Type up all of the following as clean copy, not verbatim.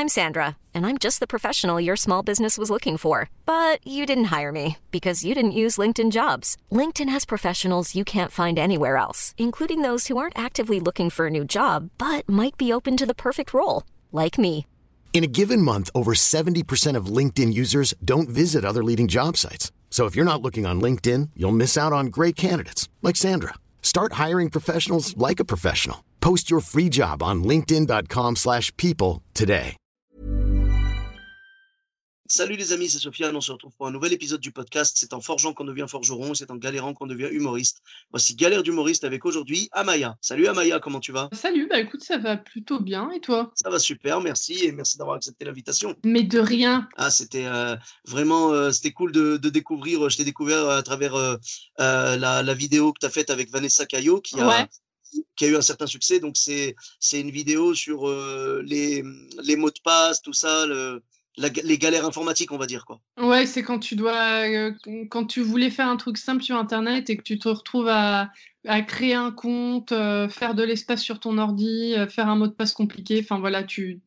I'm Sandra, and I'm just the professional your small business was looking for. But you didn't hire me because you didn't use LinkedIn Jobs. LinkedIn has professionals you can't find anywhere else, including those who aren't actively looking for a new job, but might be open to the perfect role, like me. In a given month, over 70% of LinkedIn users don't visit other leading job sites. So if you're not looking on LinkedIn, you'll miss out on great candidates like Sandra. Start hiring professionals like a professional. Post your free job on linkedin.com/people today. Salut les amis, c'est Sofiane, on se retrouve pour un nouvel épisode du podcast. C'est en forgeant qu'on devient forgeron, c'est en galérant qu'on devient humoriste. Voici Galère d'humoriste avec aujourd'hui Amaya. Salut Amaya, comment tu vas? Salut, bah écoute, ça va plutôt bien, et toi? Ça va super, merci et merci d'avoir accepté l'invitation. Mais de rien. Ah, c'était vraiment c'était cool de découvrir. Je t'ai découvert à travers la vidéo que tu as faite avec Vanessa Caillot qui Ouais, a eu un certain succès. Donc, c'est une vidéo sur les mots de passe, tout ça, les galères informatiques, on va dire, quoi. ouais, c'est quand tu dois, quand tu voulais faire un truc simple sur internet et que tu te retrouves à créer un compte, faire de l'espace sur ton ordi, faire un mot de passe compliqué. Enfin voilà,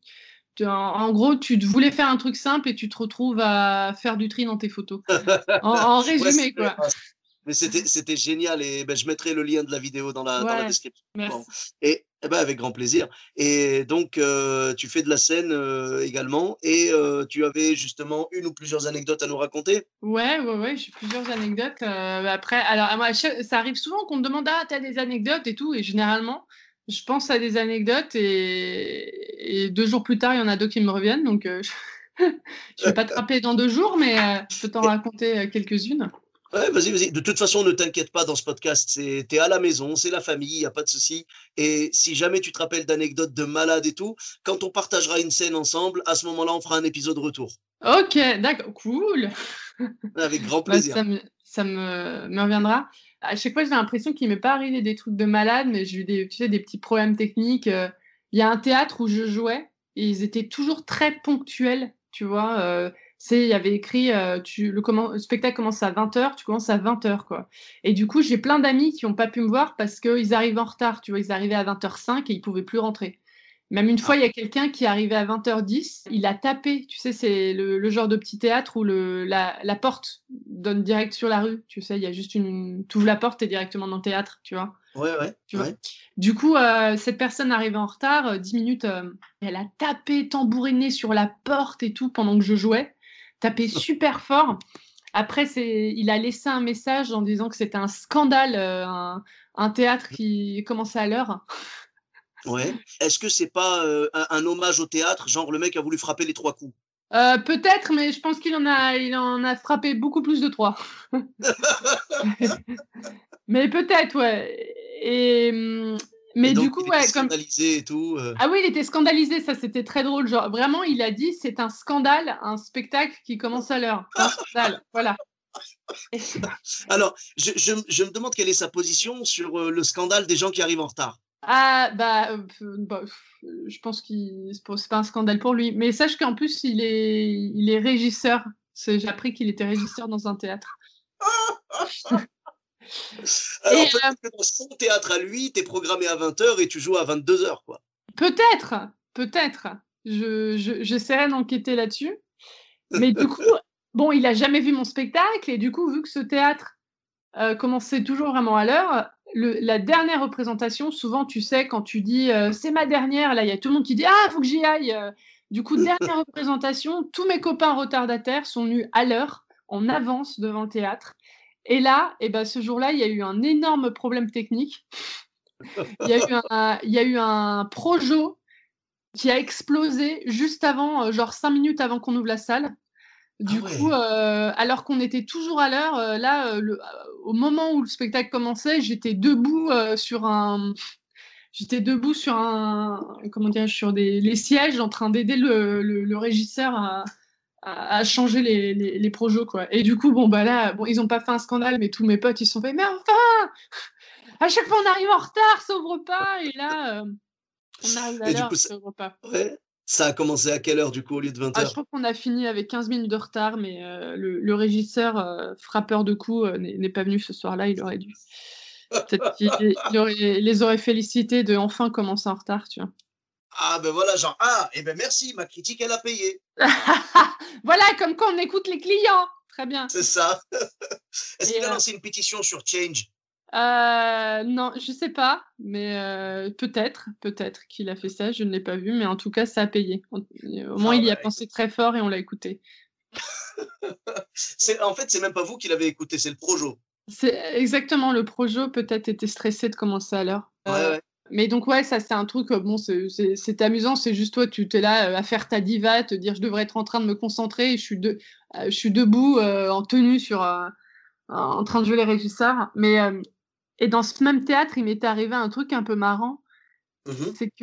en gros, tu voulais faire un truc simple et tu te retrouves à faire du tri dans tes photos. En Ouais, résumé, quoi. mais c'était génial et ben, je mettrai le lien de la vidéo dans la Ouais, description. Bon. merci. Et ben, avec grand plaisir. Et donc, tu fais de la scène également et tu avais justement une ou plusieurs anecdotes à nous raconter? Ouais, j'ai plusieurs anecdotes. Après, alors moi, ça arrive souvent qu'on me demande: «Ah, tu des anecdotes et tout?» et généralement, je pense à des anecdotes et 2 jours plus tard, il y en a 2 qui me reviennent donc je vais pas te rappeler dans 2 jours mais je peux t'en raconter, quelques-unes. Ouais, vas-y, vas-y. De toute façon, ne t'inquiète pas dans ce podcast. T'es à la maison, c'est la famille, il n'y a pas de souci. Et si jamais tu te rappelles d'anecdotes de malades et tout, quand on partagera une scène ensemble, à ce moment-là, on fera un épisode retour. OK, d'accord, cool. Avec grand Bah, plaisir. ça me reviendra. À chaque fois, j'ai l'impression qu'il m'est pas arrivé des trucs de malade, mais j'ai eu des petits problèmes techniques. Il y a un théâtre où je jouais et ils étaient toujours très ponctuels, tu vois? Il y avait écrit, le spectacle commence à 20h, tu commences à 20h, quoi. Et du coup, j'ai plein d'amis qui ont pas pu me voir parce qu'ils arrivent en retard, tu vois? Ils arrivaient à 20h05 et ils pouvaient plus rentrer. Même une fois, Ah, il y a quelqu'un qui est arrivé à 20h10, il a tapé, tu sais, c'est le genre de petit théâtre où la porte donne direct sur la rue, tu sais? Il y a juste tu ouvres la porte, tu es directement dans le théâtre, tu vois? ouais, ouais, Tu vois? ouais. Du coup, cette personne arrivée en retard, 10 minutes, elle a tapé, tambouriné sur la porte et tout pendant que je jouais, tapé super fort. Après il a laissé un message en disant que c'était un scandale, un théâtre qui commençait à l'heure. Ouais. Est-ce que c'est pas un hommage au théâtre, genre le mec a voulu frapper les 3 coups? Peut-être, mais je pense qu'il en a frappé beaucoup plus de 3. Mais peut-être, ouais Et mais du donc, coup, il était ouais, comme scandalisé et tout. ah oui, il était scandalisé, ça, c'était très drôle, genre vraiment, il a dit: «C'est un scandale, un spectacle qui commence à l'heure. C'est un scandale», voilà. Et Alors, je me demande quelle est sa position sur le scandale des gens qui arrivent en retard. ah bah, je pense c'est pas un scandale pour lui, mais sache qu'en plus, il est régisseur. J'ai appris qu'il était régisseur dans un théâtre et Alors, peut-être que dans son théâtre à lui, tu es programmé à 20h et tu joues à 22h, quoi. peut-être, j'essaierai d'enquêter là-dessus. Mais du coup, bon, il a jamais vu mon spectacle et du coup, vu que ce théâtre, commençait toujours vraiment à l'heure, la dernière représentation, souvent, tu sais, quand tu dis, «C'est ma dernière», là, il y a tout le monde qui dit: «Ah, faut que j'y aille», du coup, dernière représentation, tous mes copains retardataires sont venus à l'heure, en avance devant le théâtre et là et bah, ce jour-là, il y a eu un énorme problème technique. Il y a eu un projo qui a explosé juste avant, genre 5 minutes avant qu'on ouvre la salle. Ah Du coup, ouais. alors qu'on était toujours à l'heure, là, au moment où le spectacle commençait, j'étais debout sur un comment dirais-je? Sur les sièges en train d'aider le régisseur à changer les projos, quoi et du coup, bon, bah, là, bon, ils ont pas fait un scandale, mais tous mes potes, ils se sont fait: «Mais enfin! À chaque fois, on arrive en retard, sauf au repas» et là, on arrive à Et du l'heure, coup, ça sauf au repas. ouais, ça a commencé à quelle heure, du coup, au lieu de Ah, je 20h? crois qu'on a fini avec 15 minutes de retard, mais le régisseur, frappeur de coups, n'est pas venu ce soir-là, il aurait dû. Peut-être qu'il les aurait félicités de enfin commencer en retard, tu vois? Ah ben voilà, genre, ah, et ben merci, ma critique, elle a payé. Voilà, comme quand on écoute les clients. Très bien. C'est ça. Est-ce Et qu'il a lancé une pétition sur Change? non, je sais pas, mais peut-être qu'il a fait ça, je ne l'ai pas vu, mais en tout cas, ça a payé. Au moins, Ah il y a ben, pensé très fort et on l'a écouté. en fait, c'est même pas vous qui l'avez écouté, c'est le projo. C'est exactement, le projo peut-être était stressé de commencer à l'heure. Ouais, ouais. Mais donc ouais, ça c'est un truc, bon, c'est amusant, c'est juste toi, tu es là, à faire ta diva, te dire: «Je devrais être en train de me concentrer et je suis debout, en tenue en train de jouer les régisseurs». Mais et dans ce même théâtre, il m'était arrivé un truc un peu marrant, Mmh. c'est que,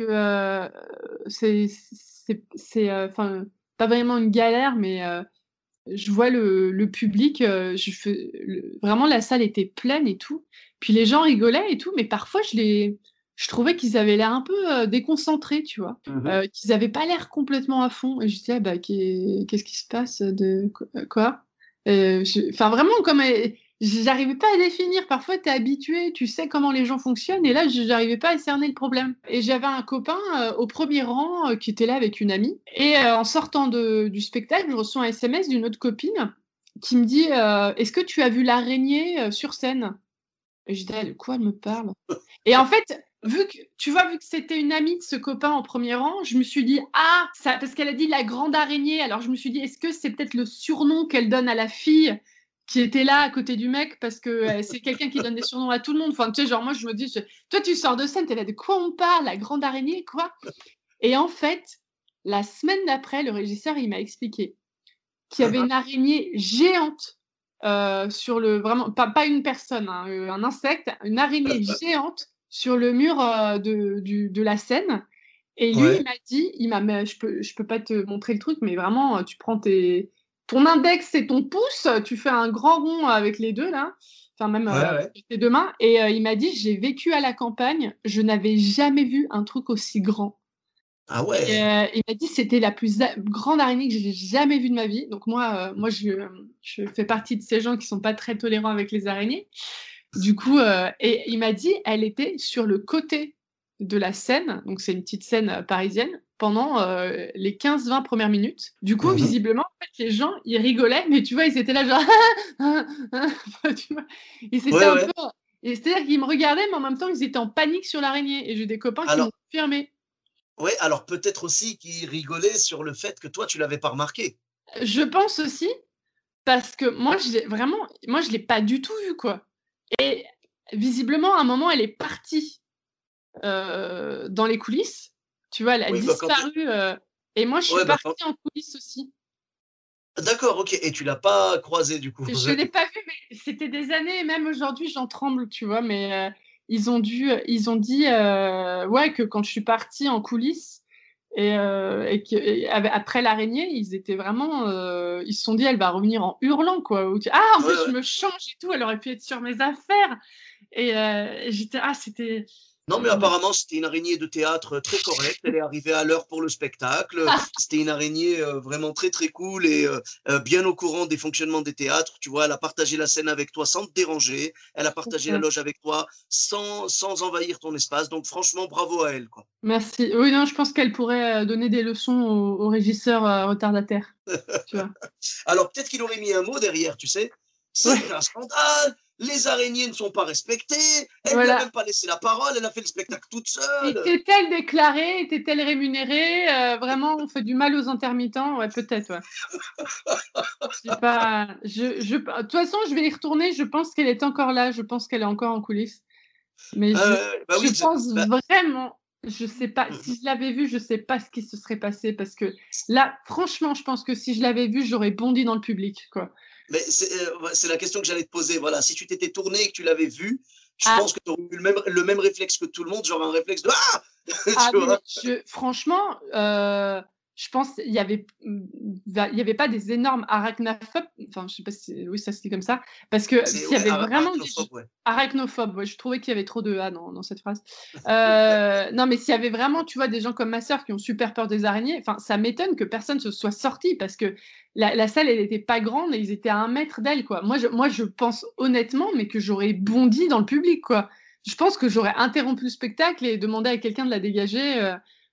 enfin, pas vraiment une galère, mais je vois le public, je fais le vraiment la salle était pleine et tout, puis les gens rigolaient et tout, mais parfois je trouvais qu'ils avaient l'air un peu, déconcentrés, tu vois? Mmh. Qu'ils avaient pas l'air complètement à fond et je disais: «Ah bah, qu'est-ce qui se passe, de quoi?» Enfin vraiment comme, j'arrivais pas à définir. Parfois tu es habitué, tu sais comment les gens fonctionnent et là j'arrivais pas à cerner le problème et j'avais un copain, au 1er rang, qui était là avec une amie et en sortant du spectacle, je reçois un SMS d'une autre copine qui me dit, «Est-ce que tu as vu l'araignée, sur scène?» Et je dis: «Ah, de quoi elle me parle?» Et en fait, vu que c'était une amie de ce copain en 1er rang, je me suis dit: «Ah!» ça parce qu'elle a dit: «La grande araignée», alors je me suis dit: «Est-ce que c'est peut-être le surnom qu'elle donne à la fille qui était là à côté du mec?» parce que, c'est quelqu'un qui donne des surnoms à tout le monde. Enfin, tu sais, genre moi je me dis: «Toi tu sors de scène, tu es là: "De quoi on parle? La grande araignée, quoi?" Et en fait, la semaine d'après, le régisseur, il m'a expliqué qu'il y avait une araignée géante, sur le vraiment pas une personne, hein, un insecte, une araignée géante sur le mur, de la scène et lui, il Ouais, m'a dit, mais je peux pas te montrer le truc, mais vraiment, tu prends ton index et ton pouce, tu fais un grand rond avec les 2 là, enfin même, ouais, ouais. avec tes 2 mains et il m'a dit: «J'ai vécu à la campagne, je n'avais jamais vu un truc aussi grand». Ah Et ouais! il m'a dit: «C'était la plus grande araignée que j'ai jamais vue de ma vie». Donc moi je fais partie de ces gens qui sont pas très tolérants avec les araignées. Du coup, et il m'a dit: «Elle était sur le côté de la scène», donc c'est une petite scène, parisienne, pendant, les 15-20 premières minutes. Du coup, Mmh. visiblement, en fait, les gens, ils rigolaient, mais tu vois, ils étaient là genre tu vois? Ils étaient Ouais, un peu ouais. et c'est-à-dire qu'ils me regardaient, mais en même temps, ils étaient en panique sur l'araignée et j'ai des copains qui m'ont Alors confirmé. ouais, alors peut-être aussi qu'il rigolait sur le fait que toi, tu l'avais pas remarqué. Je pense aussi, parce que moi je l'ai pas du tout vue, quoi et visiblement à un moment elle est partie, dans les coulisses, tu vois? Elle a Oui, bah, quand tu disparu, et moi je suis ouais, bah, quand partie en coulisses aussi. d'accord, OK, et tu l'as pas croisé du coup? Je l'ai pas vue, mais c'était des années et même aujourd'hui j'en tremble, tu vois? Mais ils ont dit, ouais, que quand je suis partie en coulisses et que et après l'araignée, ils étaient vraiment, ils se sont dit: «Elle va revenir en hurlant, quoi» ou tu «Ah, en Ouais, plus je ouais. me change et tout, elle aurait pu être sur mes affaires» et j'étais ah c'était Non, mais ouais. apparemment, c'était une araignée de théâtre, très correcte. Elle est arrivée à l'heure pour le spectacle. C'était une araignée, vraiment très, très cool et bien au courant des fonctionnements des théâtres. Tu vois? Elle a partagé la scène avec toi sans te déranger. Elle a partagé la loge avec toi sans envahir ton espace. Donc franchement, bravo à elle, quoi. Merci. Oui, non, je pense qu'elle pourrait, donner des leçons aux régisseurs, retardataires, tu vois? Alors peut-être qu'il aurait mis un mot derrière, tu sais? «C'est Ouais, un scandale, les araignées ne sont pas respectées, elle lui a voilà. même pas laissé la parole, elle a fait le spectacle toute seule». Était-elle déclarée? Était-elle rémunérée? Vraiment, on fait du mal aux intermittents? Ouais, peut-être, ouais. J'ai pas je de toute façon, je vais y retourner, je pense qu'elle est encore là, je pense qu'elle est encore en coulisses. Mais Bah je oui, pense bah, vraiment je sais pas, mmh si mh. je l'avais vue, je sais pas ce qui se serait passé parce que là, franchement, je pense que si je l'avais vue, j'aurais bondi dans le public, quoi. Mais ouais, c'est la question que j'allais te poser. Voilà, si tu t'étais tourné et que tu l'avais vu, je Ah pense que tu aurais eu le même réflexe que tout le monde, genre un réflexe de «Ah!» Ah tu mais vois? franchement, je pense il y avait pas des énormes arachnaphobes, enfin je sais pas si oui ça se dit comme ça, parce que C'est s'il y ouais, avait vraiment des arachnophobe, ouais. arachnophobes, ouais, je trouvais qu'il y avait trop de A dans cette phrase. Non mais s'il y avait vraiment, tu vois, des gens comme ma sœur qui ont super peur des araignées, enfin ça m'étonne que personne se soit sorti parce que la salle elle était pas grande et ils étaient à 1 mètre d'elle, quoi. Moi je pense honnêtement, mais que j'aurais bondi dans le public, quoi. Je pense que j'aurais interrompu le spectacle et demandé à quelqu'un de la dégager,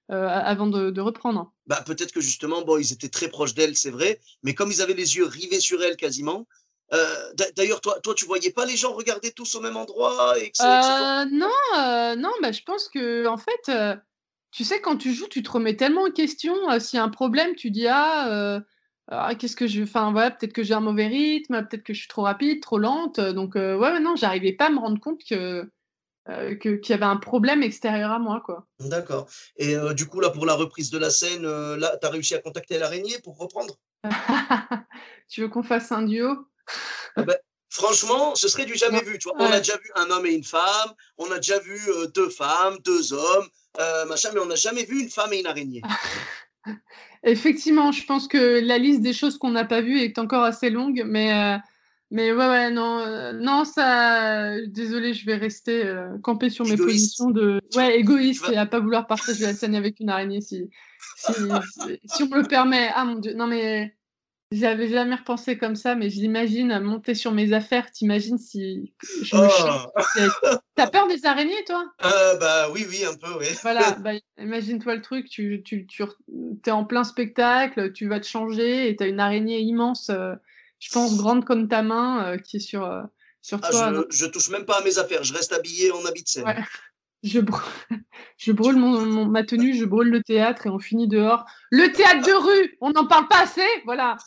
avant de reprendre. Bah, peut-être que justement, bon, ils étaient très proches d'elle, c'est vrai, mais comme ils avaient les yeux rivés sur elle quasiment, d'ailleurs, toi, tu voyais pas les gens regarder tous au même endroit et cetera? Non, non, bah, je pense qu'en fait, tu sais, quand tu joues, tu te remets tellement en question, s'il y a un problème, tu dis: «Ah, qu'est-ce que je» enfin, voilà, peut-être que j'ai un mauvais rythme, peut-être que je suis trop rapide, trop lente, donc ouais, ouais, non, j'arrivais pas à me rendre compte qu'il y avait un problème extérieur à moi, quoi. D'accord et du coup, là, pour la reprise de la scène, là, tu as réussi à contacter l'araignée pour reprendre? Tu veux qu'on fasse un duo? Ah beh, franchement, ce serait du jamais Non? vu, tu vois? On a Ouais. déjà vu un homme et une femme, on a déjà vu, 2 femmes, 2 hommes, machin, mais on n'a jamais vu une femme et une araignée. Effectivement, je pense que la liste des choses qu'on n'a pas vues est encore assez longue, mais ouais, ouais, non, non, ça désolée, je vais rester, campée sur mes Égoïste. positions de Tu vas ouais, tu égoïste vas et à pas vouloir partager la scène avec une araignée si on me le permet. Ah mon Dieu, non mais j'avais jamais repensé comme ça, mais je l'imagine monter sur mes affaires. Tu imagines si je me choque oh! avec tu as peur des araignées toi? Bah, oui, oui, un peu, oui. Voilà, bah, imagine-toi le truc, tu es en plein spectacle, tu vas te changer et tu as une araignée immense, je pense grande comme ta main, qui est sur Ah, toi. Non, je touche même pas à mes affaires, je reste habillé en habit de ouais, scène. je brûle je brûle ma tenue, je brûle le théâtre et on finit dehors. Le théâtre de rue, on n'en parle pas assez, voilà.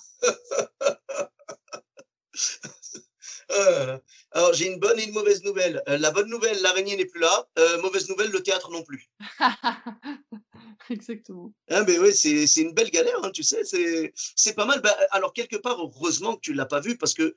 Oh là là. Alors, j'ai une bonne et une mauvaise nouvelle. La bonne nouvelle, l'araignée n'est plus là. Mauvaise nouvelle, le théâtre non plus. Exactement. Ah beh, ouais, c'est une belle galère, hein, tu sais, c'est pas mal. Bah, alors quelque part, heureusement que tu l'as pas vu parce que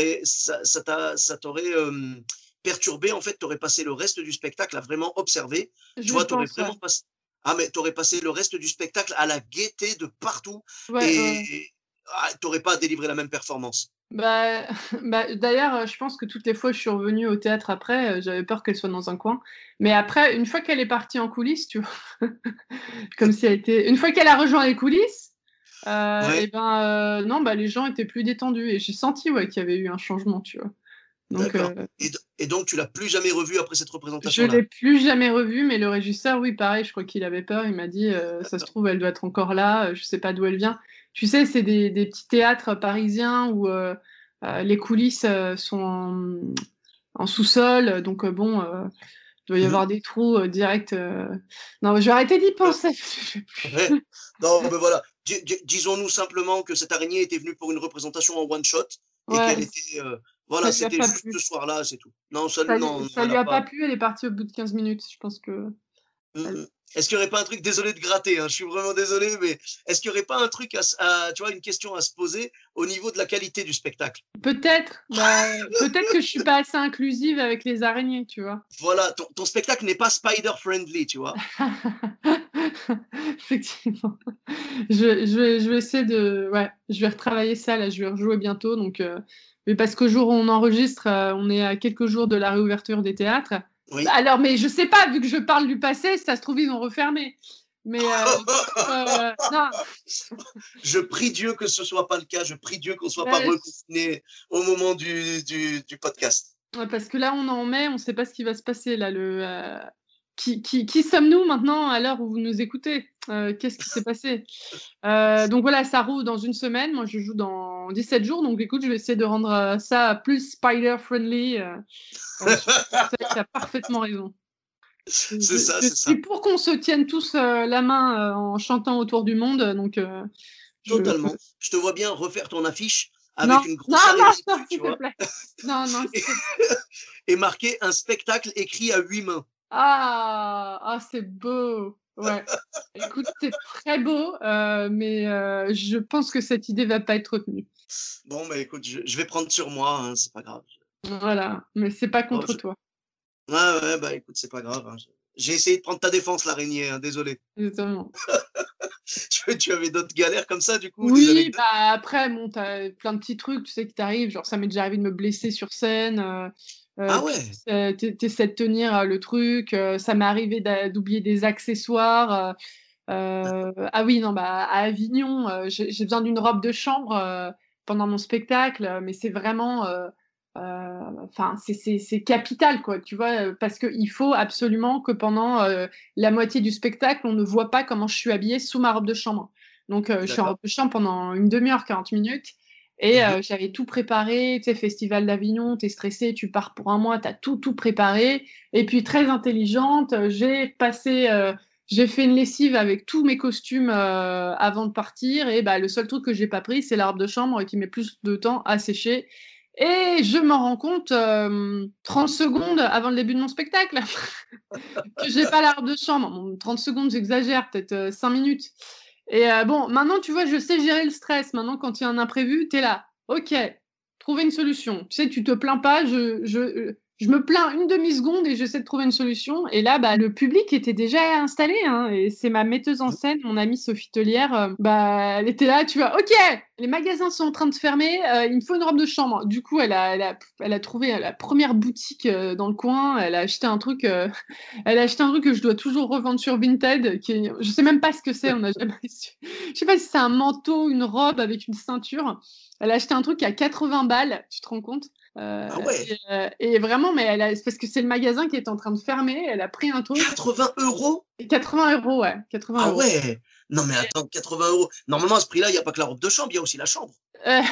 ça t'aurait, perturbé, en fait, tu aurais passé le reste du spectacle à vraiment observer. Tu Je vois, tu aurais pense, ouais. vraiment passé ah mais tu aurais passé le reste du spectacle à la guetter de partout Ouais, ouais, ouais. et ah, tu aurais pas délivré la même performance. Bah bah, d'ailleurs, je pense que toutes les fois où je suis revenue au théâtre après, j'avais peur qu'elle soit dans un coin. Mais après, une fois qu'elle est partie en coulisses, tu vois? Comme si elle était une fois qu'elle a rejoint les coulisses, Ouais, et ben, non, bah, les gens étaient plus détendus et j'ai senti, ouais, qu'il y avait eu un changement, tu vois? Donc d'accord et donc tu l'as plus jamais revu après cette je représentation-là? l'ai plus jamais revu, mais le régisseur, oui, pareil, je crois qu'il avait peur. Il m'a dit: «Ça se trouve, elle doit être encore là, je sais pas d'où elle vient». Tu sais, c'est des petits théâtres parisiens où, les coulisses, sont en sous-sol, donc bon, il doit y Mmh. avoir des trous, direct, non, mais je vais arrêter d'y penser. Je vais Ouais. plus. Non, mais voilà, disons-nous simplement que cette araignée était venue pour une représentation en one shot et Ouais, qu'elle était, ça voilà, lui a c'était pas juste plu. ce soir-là, c'est tout. Non, non, Ça elle lui a a pas pas plu, elle est partie au bout de 15 minutes. Je pense que mmh elle mh. Est-ce qu'il y aurait pas un truc désolé de gratter, hein, je suis vraiment désolé, mais est-ce qu'il y aurait pas un truc tu vois, une question à se poser au niveau de la qualité du spectacle? peut-être, bah, peut-être que je suis pas assez inclusive avec les araignées, tu vois? Voilà, ton spectacle n'est pas spider friendly, tu vois? Effectivement. Je vais essayer de ouais, je vais retravailler ça là, je vais rejouer bientôt donc mais parce qu'au jour où on enregistre, on est à quelques jours de la réouverture des théâtres. Bah, Oui. alors mais je sais pas, vu que je parle du passé, ça se trouve ils ont refermé. Mais non, Je prie Dieu que ce soit pas le cas, je prie Dieu qu'on soit pas ouais, reconfinés au moment du podcast. ouais, parce que là on est en mai, on sait pas ce qui va se passer là, qui sommes-nous maintenant à l'heure où vous nous écoutez? Qu'est-ce qui s'est passé? Donc voilà, ça roule dans une semaine. Moi, je joue dans 17 jours. Donc écoute, je vais essayer de rendre, ça plus spider friendly, sur tu as parfaitement raison. C'est ça, Je c'est suis ça. pour qu'on se tienne tous, la main, en chantant autour du monde, donc je Totalement. Je te vois bien refaire ton affiche non, avec une non, grosse non, araignée non, dessus, tu s'il te vois? plaît. Non, non, Et s'il te et marqué un spectacle écrit à 8 mains. ah! Ah, c'est beau! Ouais. Écoute, c'est très beau, mais je pense que cette idée va pas être retenue. Bon, bah, écoute, je vais prendre sur moi, hein, c'est pas grave. Voilà, mais c'est pas Oh, contre toi. ouais, ouais, bah, écoute, c'est pas grave, hein, j'ai essayé de prendre ta défense l'araignée, hein, désolé. Exactement. Tu avais d'autres galères comme ça, du coup, des Oui, anecdotes? bah, après bon, tu as plein de petits trucs, tu sais, qui t'arrivent, genre ça m'est déjà arrivé de me blesser sur scène, Ah puis ouais! tu essaies de tenir, le truc, ça m'est arrivé d'oublier des accessoires, ah oui, non, bah, à Avignon, j'ai besoin d'une robe de chambre, pendant mon spectacle, mais c'est vraiment, Enfin, c'est capital, quoi, tu vois, parce qu'il faut absolument que pendant la moitié du spectacle, on ne voit pas comment je suis habillée sous ma robe de chambre. Donc, je suis en robe D'accord. de chambre pendant une demi-heure, 40 minutes. Et Mhm. j'avais tout préparé, tu sais, Festival d'Avignon, t'es stressée, tu pars pour un mois, t'as tout préparé. Et puis, très intelligente, j'ai fait une lessive avec tous mes costumes avant de partir. Et bah, le seul truc que j'ai pas pris, c'est la robe de chambre qui met plus de temps à sécher. Et je m'en rends compte 30 secondes avant le début de mon spectacle que j'ai pas la robe de chambre. Bon, 30 secondes, j'exagère, peut-être 5 minutes. Et bon, maintenant, tu vois, je sais gérer le stress. Maintenant, quand il y a un imprévu, tu es là. OK, trouver une solution. Tu sais, tu te plains pas. Je me plains une demi-seconde et j'essaie de trouver une solution. Et là, bah, le public était déjà installé, hein, et c'est ma metteuse en scène, mon amie Sophie Tellière. Bah, elle était là, tu vois. OK, les magasins sont en train de se fermer. Il me faut une robe de chambre. Du coup, elle a trouvé la première boutique dans le coin. Elle a acheté un truc. Elle a acheté un truc que je dois toujours revendre sur Vinted. Je sais même pas ce que c'est. On n'a jamais su. Je sais pas si c'est un manteau, une robe avec une ceinture. Elle a acheté un truc à 80 balles. Tu te rends compte? Ah ouais, Et vraiment, mais c'est parce que c'est le magasin qui est en train de fermer. Elle a pris un truc. 80 €? 80 €, ouais. 80 Ah euros. ouais! Non mais attends, 80 €. Normalement, à ce prix-là, il n'y a pas que la robe de chambre, il y a aussi la chambre. Euh,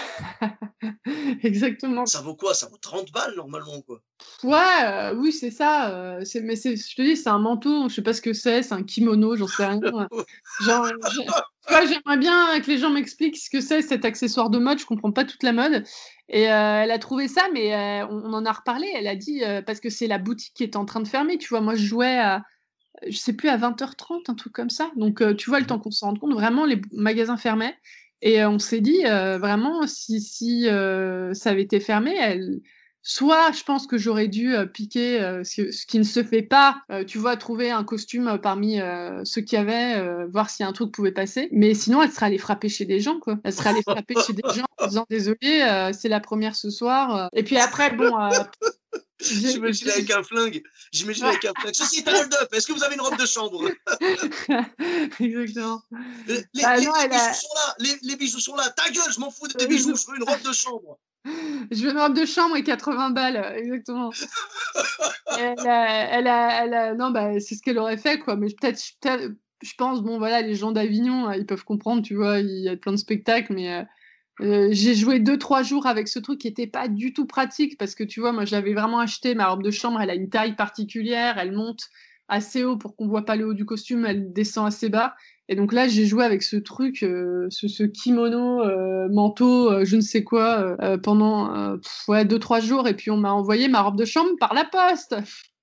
Exactement. Ça vaut quoi? Ça vaut 30 balles normalement, quoi. Ouais, oui, c'est ça. Je te dis, c'est un manteau. Je sais pas ce que c'est un kimono, j'en sais rien. Genre, tu vois, j'aimerais bien que les gens m'expliquent ce que c'est cet accessoire de mode. Je comprends pas toute la mode. Et elle a trouvé ça, mais on en a reparlé. Elle a dit parce que c'est la boutique qui est en train de fermer. Tu vois, moi, je jouais je sais plus, à 20h30, un truc comme ça. Donc, tu vois, le temps Mhm. qu'on se rende compte, vraiment, les magasins fermaient. Et on s'est dit, vraiment, si ça avait été fermé, soit je pense que j'aurais dû piquer ce qui ne se fait pas, tu vois, trouver un costume parmi ceux qu'il y avait, voir si un truc pouvait passer. Mais sinon, elle serait allée frapper chez des gens, quoi. Elle serait allée frapper chez des gens en disant, désolé, c'est la première ce soir. Et puis après, bon, J'imagine avec un flingue. J'imagine avec un flingue. Société Hold Up, est-ce que vous avez une robe de chambre? Exactement. Les, Bah les- non, les bijoux sont là. Les bijoux sont là. Ta gueule, je m'en fous des bijoux. Je veux une robe de chambre. je veux une robe de chambre et 80 balles, exactement. Non, bah, c'est ce qu'elle aurait fait, quoi. Mais je pense, bon, voilà, les gens d'Avignon, ils peuvent comprendre, tu vois, il y a plein de spectacles, mais j'ai joué 2-3 jours avec ce truc qui était pas du tout pratique parce que, tu vois, moi, j'avais vraiment acheté ma robe de chambre, elle a une taille particulière, elle monte assez haut pour qu'on voit pas le haut du costume, elle descend assez bas. Et donc là, j'ai joué avec ce truc, ce kimono, manteau, je ne sais quoi, pendant ouais, 2-3 jours. Et puis on m'a envoyé ma robe de chambre par la poste.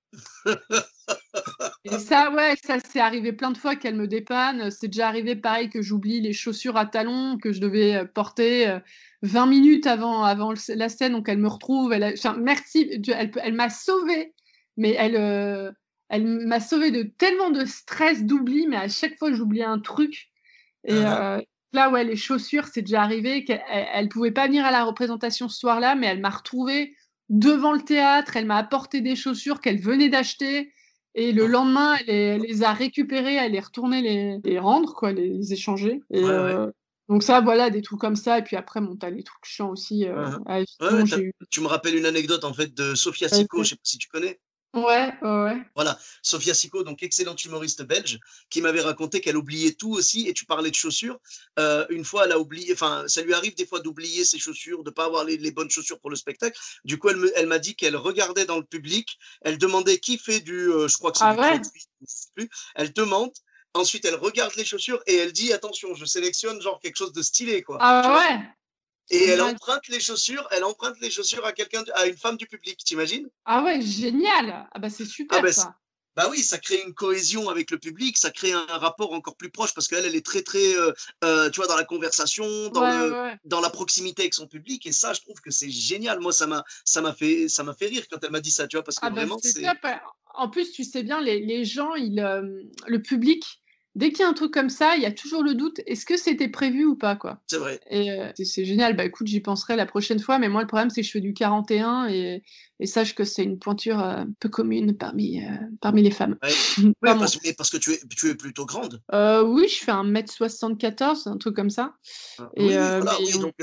Et ça, ouais, ça c'est arrivé plein de fois qu'elle me dépanne. C'est déjà arrivé pareil que j'oublie les chaussures à talons que je devais porter 20 minutes avant la scène. Donc elle me retrouve. Enfin, merci, elle m'a sauvée. Mais elle m'a sauvée de tellement de stress, d'oubli. Mais à chaque fois, j'oubliais un truc. Et Hein, là, ouais, les chaussures, c'est déjà arrivé qu'elle pouvait pas venir à la représentation ce soir-là, mais elle m'a retrouvée devant le théâtre. Elle m'a apporté des chaussures qu'elle venait d'acheter. Et le hein. lendemain, elle les a récupérées, elle est retournée les rendre, quoi, les échanger. Et Ouais, ouais. donc ça, voilà, des trucs comme ça. Et puis après, bon, t'as les trucs chiants aussi. Hein. À Ouais, ouais, Avignon, j'ai eu. tu me rappelles une anecdote en fait de Sofia Sicko, je sais pas si tu connais. Ouais, ouais, ouais. Voilà, Sofia Sicko, donc excellente humoriste belge, qui m'avait raconté qu'elle oubliait tout aussi. Et tu parlais de chaussures. Une fois, elle a oublié, enfin, ça lui arrive des fois d'oublier ses chaussures, de ne pas avoir les bonnes chaussures pour le spectacle. Du coup, elle m'a dit qu'elle regardait dans le public, elle demandait qui fait je crois que c'est Ah du ouais? 38, je sais plus. Elle demande, ensuite elle regarde les chaussures et elle dit attention, je sélectionne genre quelque chose de stylé, quoi. Tu Ah vois? ouais? Et Génial. elle emprunte les chaussures à à une femme du public, t'imagines? Ah ouais, génial. Ah bah c'est Ah super ben, ça. bah oui, ça crée une cohésion avec le public, ça crée un rapport encore plus proche parce qu'elle, elle est très, très, tu vois, dans la conversation, Ouais, ouais, ouais. dans la proximité avec son public. Et ça, je trouve que c'est génial. Moi, ça m'a fait rire quand elle m'a dit ça, tu vois, parce que Ah bah, vraiment, c'est top, ouais. En plus, tu sais bien, les gens, le public, dès qu'il y a un truc comme ça, il y a toujours le doute: «Est-ce que c'était prévu ou pas?» quoi. c'est vrai. Et c'est génial. Bah, écoute, j'y penserai la prochaine fois, mais moi, le problème, c'est que je fais du 41 et sache que c'est une pointure, peu commune parmi les femmes. Ouais, Pas ouais, moi. parce que tu es plutôt grande. Oui, je fais 1,74 m, un truc comme ça. Oui, oui, Mais voilà, oui, on donc,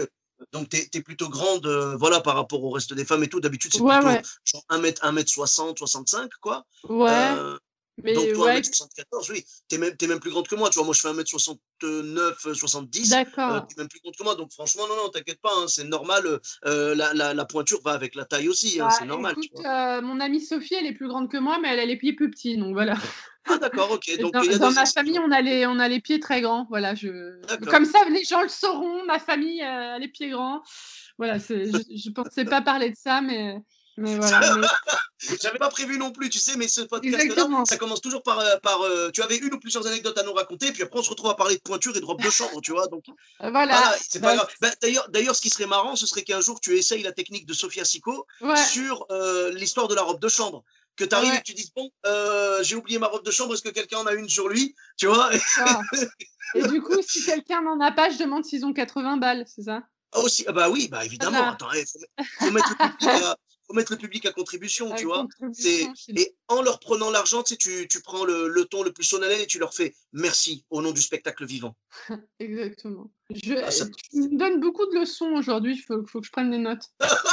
Donc, t'es plutôt grande, voilà, par rapport au reste des femmes et tout. D'habitude, c'est Ouais, plutôt ouais. genre 1m60, 65, quoi. Ouais, Euh, donc, mais toi, ouais, 1m74, oui, t'es même plus grande que moi. Tu vois, moi, je fais 1m69, 70. d'accord. T'es même plus grande que moi. Donc, franchement, non, non, t'inquiète pas, hein, c'est normal. La pointure va avec la taille aussi, hein, Bah, c'est normal, tu écoute, vois. mon amie Sophie, elle est plus grande que moi, mais elle a les pieds plus petits, donc voilà. Ah, d'accord, ok. Et Donc, dans il y a dans des ma famille, exceptions. on a les pieds très grands, voilà, D'accord. comme ça, les gens le sauront, ma famille, a les pieds grands. Voilà, je pensais pas parler de ça, mais voilà, mais J'avais pas prévu non plus, tu sais, mais ce podcast-là, exactement. ça commence toujours tu avais une ou plusieurs anecdotes à nous raconter, puis après on se retrouve à parler de pointure et de robe de chambre, tu vois. Donc voilà, Voilà, c'est pas bah, grave. Bah, d'ailleurs, ce qui serait marrant, ce serait qu'un jour tu essayes la technique de Sofia Sicco ouais, sur l'histoire de la robe de chambre. Que tu arrives et ouais, que tu dises, bon, j'ai oublié ma robe de chambre, est-ce que quelqu'un en a une sur lui? Tu vois? d'accord. Et du coup, si quelqu'un n'en a pas, je demande s'ils ont 80 balles, c'est ça? Ah aussi, ah bah oui, bah évidemment. Voilà. Attends, faut mettre le public faut mettre le public à contribution, tu vois. Contribution, c'est Et en leur prenant l'argent, tu sais, tu prends le ton le plus solennel et tu leur fais merci au nom du spectacle vivant. exactement. Ah, ça, Tu me donnes beaucoup de leçons aujourd'hui, il faut que je prenne des notes.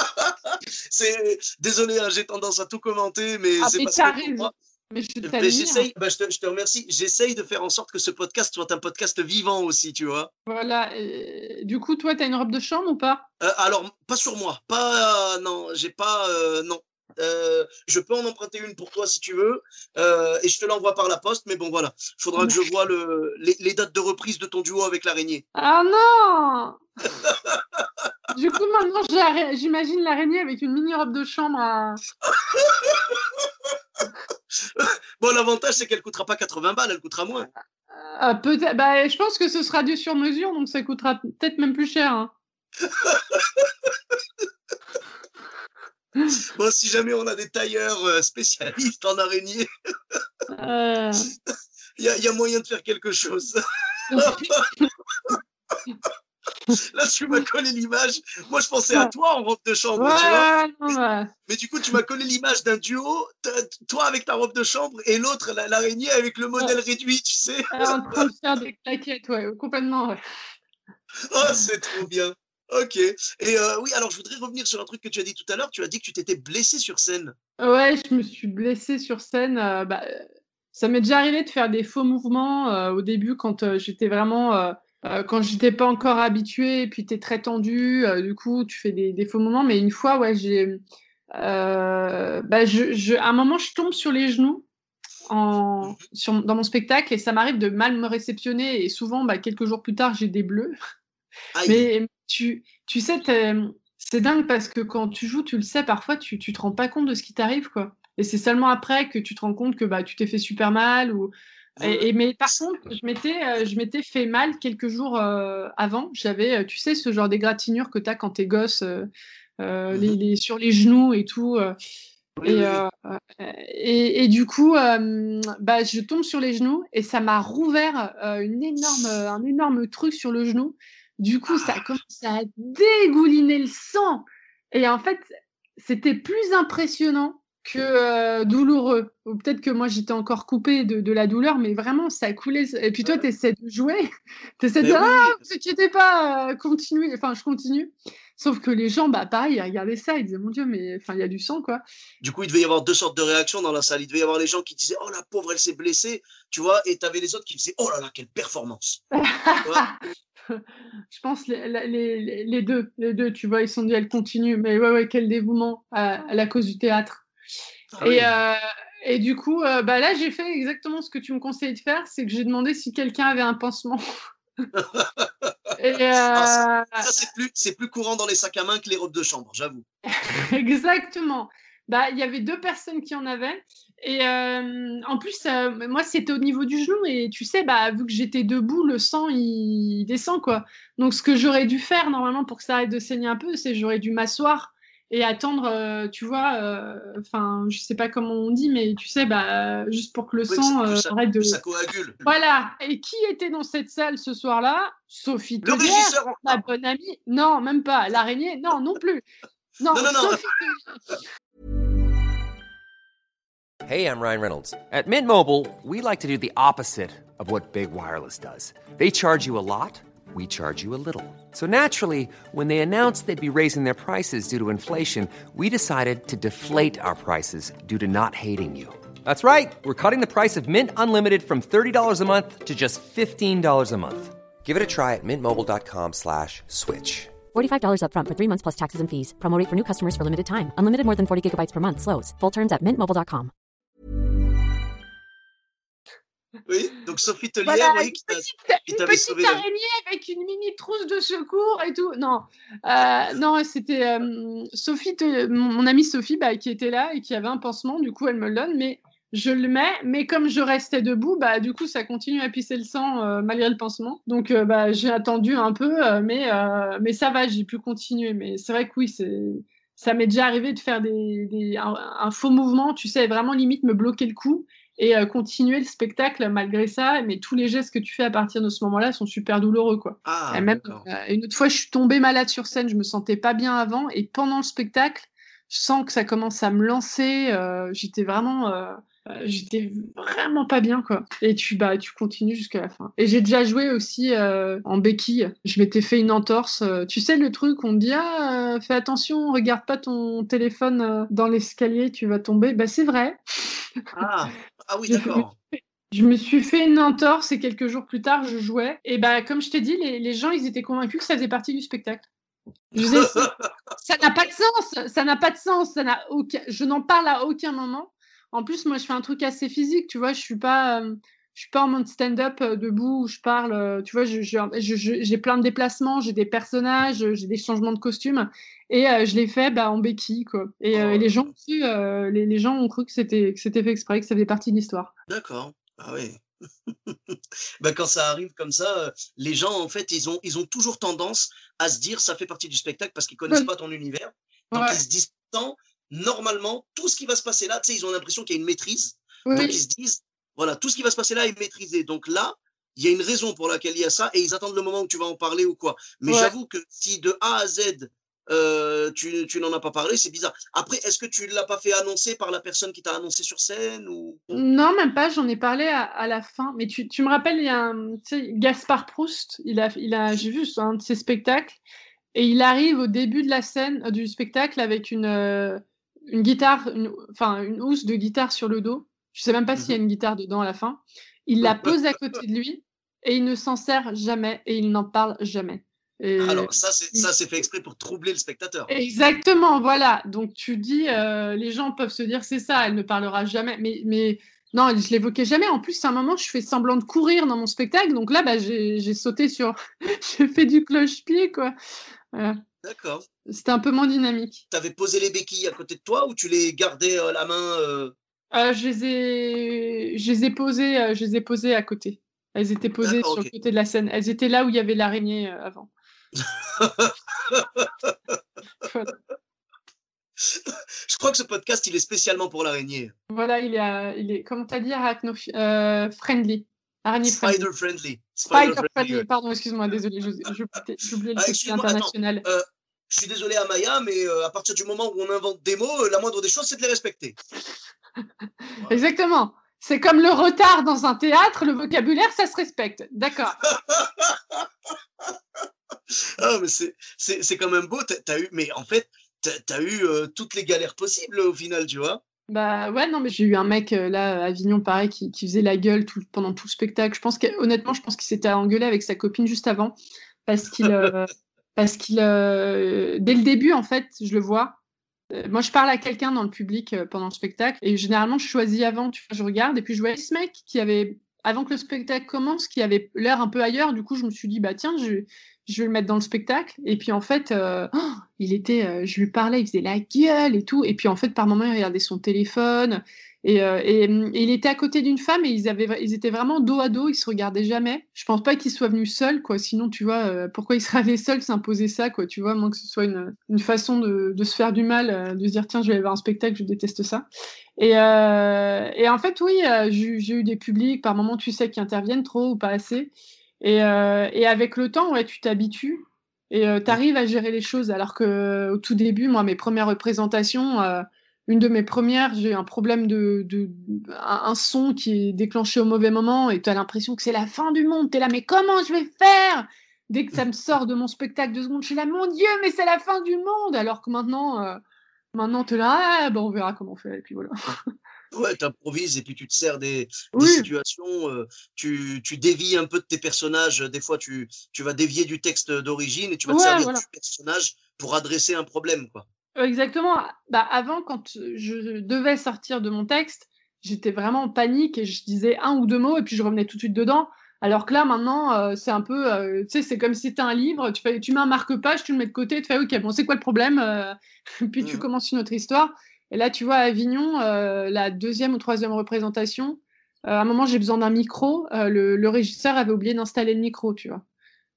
désolé, hein, j'ai tendance à tout commenter, mais Ah, c'est mais parce tu que as pour raison, moi, mais je ben, t'admire. j'essaye, ben, je te remercie, j'essaye de faire en sorte que ce podcast soit un podcast vivant aussi, tu vois. Voilà, et du coup, toi, tu as une robe de chambre ou pas? Alors, pas sur moi, pas, non, j'ai pas, non. Je peux en emprunter une pour toi si tu veux, et je te l'envoie par la poste, mais bon, voilà. Il faudra que je vois les dates de reprise de ton duo avec l'araignée. Ah non! Du coup, maintenant, j'imagine l'araignée avec une mini robe de chambre à Bon, l'avantage, c'est qu'elle coûtera pas 80 balles, elle coûtera moins. peut-être bah, je pense que ce sera du sur mesure, donc ça coûtera peut-être même plus cher, hein. Bon, si jamais on a des tailleurs spécialistes en araignée, Heu, il y a moyen de faire quelque chose. Là, tu m'as collé l'image. Moi, je pensais à toi en robe de ouais, chambre, tu vois. ouais, non, bah, Mais du coup, tu m'as collé l'image d'un duo, toi avec ta robe de chambre et l'autre, l'araignée, avec le ouais, modèle réduit, tu sais. en train de faire des claquettes, ouais, complètement, ouais. Oh, c'est trop bien. Ok. Et oui, alors je voudrais revenir sur un truc que tu as dit tout à l'heure. Tu as dit que tu t'étais blessé sur scène. Ouais, je me suis blessée sur scène, bah, ça m'est déjà arrivé de faire des faux mouvements, au début quand, j'étais vraiment, quand j'étais pas encore habituée et puis tu es très tendue, du coup tu fais des faux mouvements. Mais une fois, ouais, bah, à un moment, je tombe sur les genoux dans mon spectacle et ça m'arrive de mal me réceptionner et souvent, bah, quelques jours plus tard, j'ai des bleus. Aïe. Mais tu sais, c'est dingue parce que quand tu joues, tu le sais, parfois, tu te rends pas compte de ce qui t'arrive, quoi. Et c'est seulement après que tu te rends compte que, bah, tu t'es fait super mal ou Ouais. mais par contre, je m'étais fait mal quelques jours, avant. J'avais, tu sais, ce genre d'égratignure que tu as quand tu es gosse, Mhm. les sur les genoux et tout, Oui, et oui, oui. du coup, bah, je tombe sur les genoux et ça m'a rouvert, un énorme truc sur le genou. Du coup, ça a Ah, commencé à dégouliner le sang et en fait, c'était plus impressionnant que, douloureux. Ou peut-être que moi, j'étais encore coupée de la douleur, mais vraiment, ça coulait et puis toi, ouais. tu essaies de jouer, tu essaies de Ben dire: oui, «Ah, oui. vous inquiétez pas, continuez». Enfin, je continue. Sauf que les gens, bah, pareil, ils regardaient ça, ils disaient: «Mon Dieu, mais enfin, il y a du sang, quoi». Du coup, il devait y avoir deux sortes de réactions dans la salle. Il devait y avoir les gens qui disaient, oh la pauvre, elle s'est blessée, tu vois, et tu avais les autres qui disaient, oh là là, quelle performance. Tu vois. Je pense les deux, tu vois? Ils se sont dit: «Elle continue», mais ouais, ouais, quel dévouement à la cause du théâtre Ah et oui. du coup, bah, là, j'ai fait exactement ce que tu me conseillais de faire, c'est que j'ai demandé si quelqu'un avait un pansement et Alors ça c'est plus courant dans les sacs à main que les robes de chambre, j'avoue. exactement. Bah, il y avait 2 personnes qui en avaient et en plus, moi, c'était au niveau du genou et tu sais, bah, vu que j'étais debout, le sang, il descend, quoi. Donc ce que j'aurais dû faire normalement pour que ça arrête de saigner un peu, c'est j'aurais dû m'asseoir et attendre, tu vois, enfin, je sais pas comment on dit, mais tu sais, bah, juste pour que le Oui, que ça, sang, arrête que ça de coagule. voilà. Et qui était dans cette salle ce soir-là? Sophie Le Tellière, régisseur en ma retard. bonne amie. Non, même pas. L'araignée, non, non plus. Non, Non, non, non. Sophie Tellière. Hey, I'm Ryan Reynolds. At Mint Mobile, we like to do the opposite of what Big Wireless does. They charge you a lot, we charge you a little. So naturally, when they announced they'd be raising their prices due to inflation, we decided to deflate our prices due to not hating you. That's right. We're cutting the price of Mint Unlimited from $30 a month to just $15 a month. Give it a try at mintmobile.com/switch. $45 up front for 3 months plus taxes and fees. Promo rate for new customers for limited time. Unlimited more than 40 gigabytes per month. Slows full terms at mintmobile.com. Oui, donc Sophie Tellier, Voilà, oui, qui t'avait sauvé petite la vie. araignée avec une mini trousse de secours et tout. Non, non, c'était Sophie, mon amie Sophie, qui était là et qui avait un pansement. Du coup, elle me le donne, mais je le mets. Mais comme je restais debout, du coup, ça continue à pisser le sang malgré le pansement. Donc, j'ai attendu un peu, mais ça va, j'ai pu continuer. Mais c'est vrai que oui, ça m'est déjà arrivé de faire un faux mouvement, tu sais, vraiment limite me bloquer le cou. Et continuer le spectacle malgré ça, mais tous les gestes que tu fais à partir de ce moment-là sont super douloureux, quoi. Ah, Et même d'accord. une autre fois, je suis tombée malade sur scène, je me sentais pas bien avant, et pendant le spectacle, je sens que ça commence à me lancer. J'étais vraiment pas bien, quoi. Et tu continues jusqu'à la fin. Et j'ai déjà joué aussi en béquille. Je m'étais fait une entorse. Tu sais le truc, on te dit fais attention, regarde pas ton téléphone dans l'escalier, tu vas tomber. C'est vrai. Ah, ah oui, J'ai fait- d'accord. Je me suis fait une entorse et quelques jours plus tard, je jouais. Et comme je t'ai dit, les gens, ils étaient convaincus que ça faisait partie du spectacle. Je disais, ça n'a pas de sens, ça n'a pas de sens, je n'en parle à aucun moment. En plus, moi, je fais un truc assez physique, tu vois, je suis pas en mode stand-up debout où je parle, tu vois, j'ai plein de déplacements, j'ai des personnages, j'ai des changements de costume, et je l'ai fait en béquille, quoi. Et les gens aussi, les gens ont cru que c'était fait exprès, que ça faisait partie de l'histoire. D'accord. Ah oui. Quand ça arrive comme ça, les gens, en fait, ils ont toujours tendance à se dire ça fait partie du spectacle parce qu'ils connaissent Ouais. pas ton univers. Donc, Ouais. ils se disent tant, normalement, tout ce qui va se passer là, tu sais, ils ont l'impression qu'il y a une maîtrise. Oui, Donc, oui. ils se disent, voilà, tout ce qui va se passer là est maîtrisé. Donc là, il y a une raison pour laquelle il y a ça et ils attendent le moment où tu vas en parler ou quoi. Mais Ouais. j'avoue que si de A à Z, tu n'en as pas parlé, c'est bizarre. Après, est-ce que tu l'as pas fait annoncer par la personne qui t'a annoncé sur scène ou... Non, même pas, j'en ai parlé à la fin. Mais tu me rappelles, il y a tu sais, Gaspard Proust, j'ai vu un de ses spectacles, et il arrive au début de la scène, du spectacle, avec une guitare, une housse de guitare sur le dos. Je sais même pas s'il y a une guitare dedans à la fin. Il la pose à côté de lui, et il ne s'en sert jamais, et il n'en parle jamais. Et Alors, ça, c'est fait exprès pour troubler le spectateur. exactement, voilà. Donc tu dis, les gens peuvent se dire c'est ça, elle ne parlera jamais. Mais non, je l'évoquais jamais. En plus, à un moment, je fais semblant de courir dans mon spectacle. Donc là, j'ai sauté sur, j'ai fait du cloche-pied, quoi. Voilà. D'accord. C'était un peu moins dynamique. Tu avais posé les béquilles à côté de toi ou tu les gardais à la main Je les ai posées à côté. Elles étaient posées D'accord, sur le ok. côté de la scène. Elles étaient là où il y avait l'araignée avant. Voilà. Je crois que ce podcast, il est spécialement pour l'araignée. Voilà, il est, comment t'as dit, friendly. Araignée friendly. Spider friendly. Spider Friendly, friendly, ouais. pardon, excuse-moi, désolé, j'oubliais le côté Excuse-moi, attends. international. Je suis désolé Amaya, mais à partir du moment où on invente des mots, la moindre des choses, c'est de les respecter. Voilà. Exactement. C'est comme le retard dans un théâtre, le vocabulaire, ça se respecte. D'accord. Ah, mais c'est quand même beau. Mais en fait, t'as eu toutes les galères possibles au final, tu vois. Ouais, non, mais j'ai eu un mec là à Avignon, pareil, qui faisait la gueule pendant tout le spectacle. Honnêtement, je pense qu'il s'était engueulé avec sa copine juste avant, parce qu'il, dès le début, en fait, je le vois. Moi, je parle à quelqu'un dans le public pendant le spectacle, et généralement, je choisis avant, tu vois, je regarde, et puis je voyais ce mec qui avait, avant que le spectacle commence, qui avait l'air un peu ailleurs. Du coup, je me suis dit, tiens, je vais le mettre dans le spectacle. Et puis, en fait, je lui parlais, il faisait la gueule et tout. Et puis, en fait, par moments, il regardait son téléphone. Et il était à côté d'une femme, et ils étaient vraiment dos à dos, ils se regardaient jamais. Je pense pas qu'ils soient venus seuls, quoi. Sinon, tu vois, pourquoi ils seraient allés seuls s'imposer ça, quoi. Tu vois, moins que ce soit une façon de se faire du mal, de se dire, tiens, je vais aller voir un spectacle, je déteste ça. Et en fait, oui, j'ai eu des publics, par moments, tu sais, qui interviennent trop ou pas assez. Et avec le temps, ouais, tu t'habitues et tu arrives à gérer les choses. Alors qu'au tout début, moi, mes premières représentations, une de mes premières, j'ai eu un problème un son qui est déclenché au mauvais moment, et tu as l'impression que c'est la fin du monde. Tu es là, mais comment je vais faire? Dès que ça me sort de mon spectacle 2 secondes, je suis là: «Mon Dieu, mais c'est la fin du monde!» alors que maintenant tu es là: «Ah bah, on verra comment on fait» et puis voilà. Ouais, tu improvises et puis tu te sers des Oui, situations, tu dévies un peu de tes personnages, des fois tu vas dévier du texte d'origine et tu vas te ouais, servir voilà. du personnage pour adresser un problème, quoi. Exactement. Bah, avant quand, je devais sortir de mon texte, j'étais vraiment en panique et je disais un ou 2 mots et puis je revenais tout de suite dedans. Alors que là maintenant, c'est un peu, tu sais, c'est comme si c'était un livre, tu mets un marque-page, tu le mets de côté, tu fais: «OK, bon, c'est quoi le problème?» Puis tu Mmh. commences une autre histoire et là, tu vois, à Avignon, la deuxième ou troisième représentation, à un moment, j'ai besoin d'un micro, le régisseur avait oublié d'installer le micro, tu vois?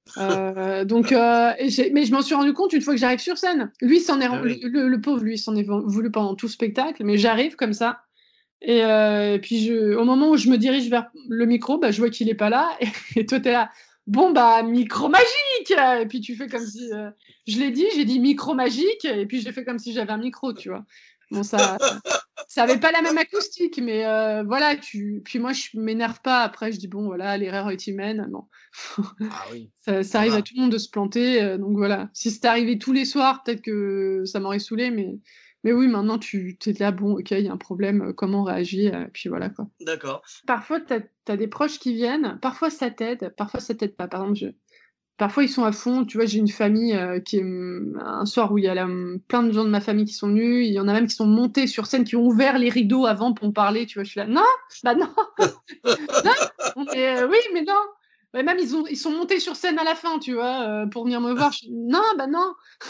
Mais je m'en suis rendu compte une fois que j'arrive sur scène. Lui, il s'en est Ah ren oui. le pauvre, lui, il s'en est voulu pendant tout le spectacle, mais j'arrive comme ça et puis au moment où je me dirige vers le micro, bah, je vois qu'il est pas là et toi, tu es là: «Bon, bah, micro magique!» et puis tu fais comme si, je l'ai dit, j'ai dit: «Micro magique» et puis j'ai fait comme si j'avais un micro, tu vois? Bon, ça avait pas la même acoustique, mais voilà, puis moi, je m'énerve pas. Après, je dis: «Bon, voilà, l'erreur est humaine». Bon. Ah oui, Ça ça arrive à va. tout le monde de se planter, donc voilà. Si c'était arrivé tous les soirs, peut-être que ça m'aurait saoulée, mais oui, maintenant tu es là: «Bon, OK, il y a un problème, comment on réagit?» Puis voilà, quoi. D'accord. Parfois, tu as des proches qui viennent, parfois ça t'aide pas. Par exemple, parfois ils sont à fond, tu vois? J'ai une famille, qui est, un soir où il y a plein de gens de ma famille qui sont venus, il y en a même qui sont montés sur scène, qui ont ouvert les rideaux avant pour me parler, tu vois? Je suis là: «Non, bah non, non!» «Oui, mais non!» Ouais, même ils sont montés sur scène à la fin, tu vois? Pour venir me voir, je fais: «Non, bah non!»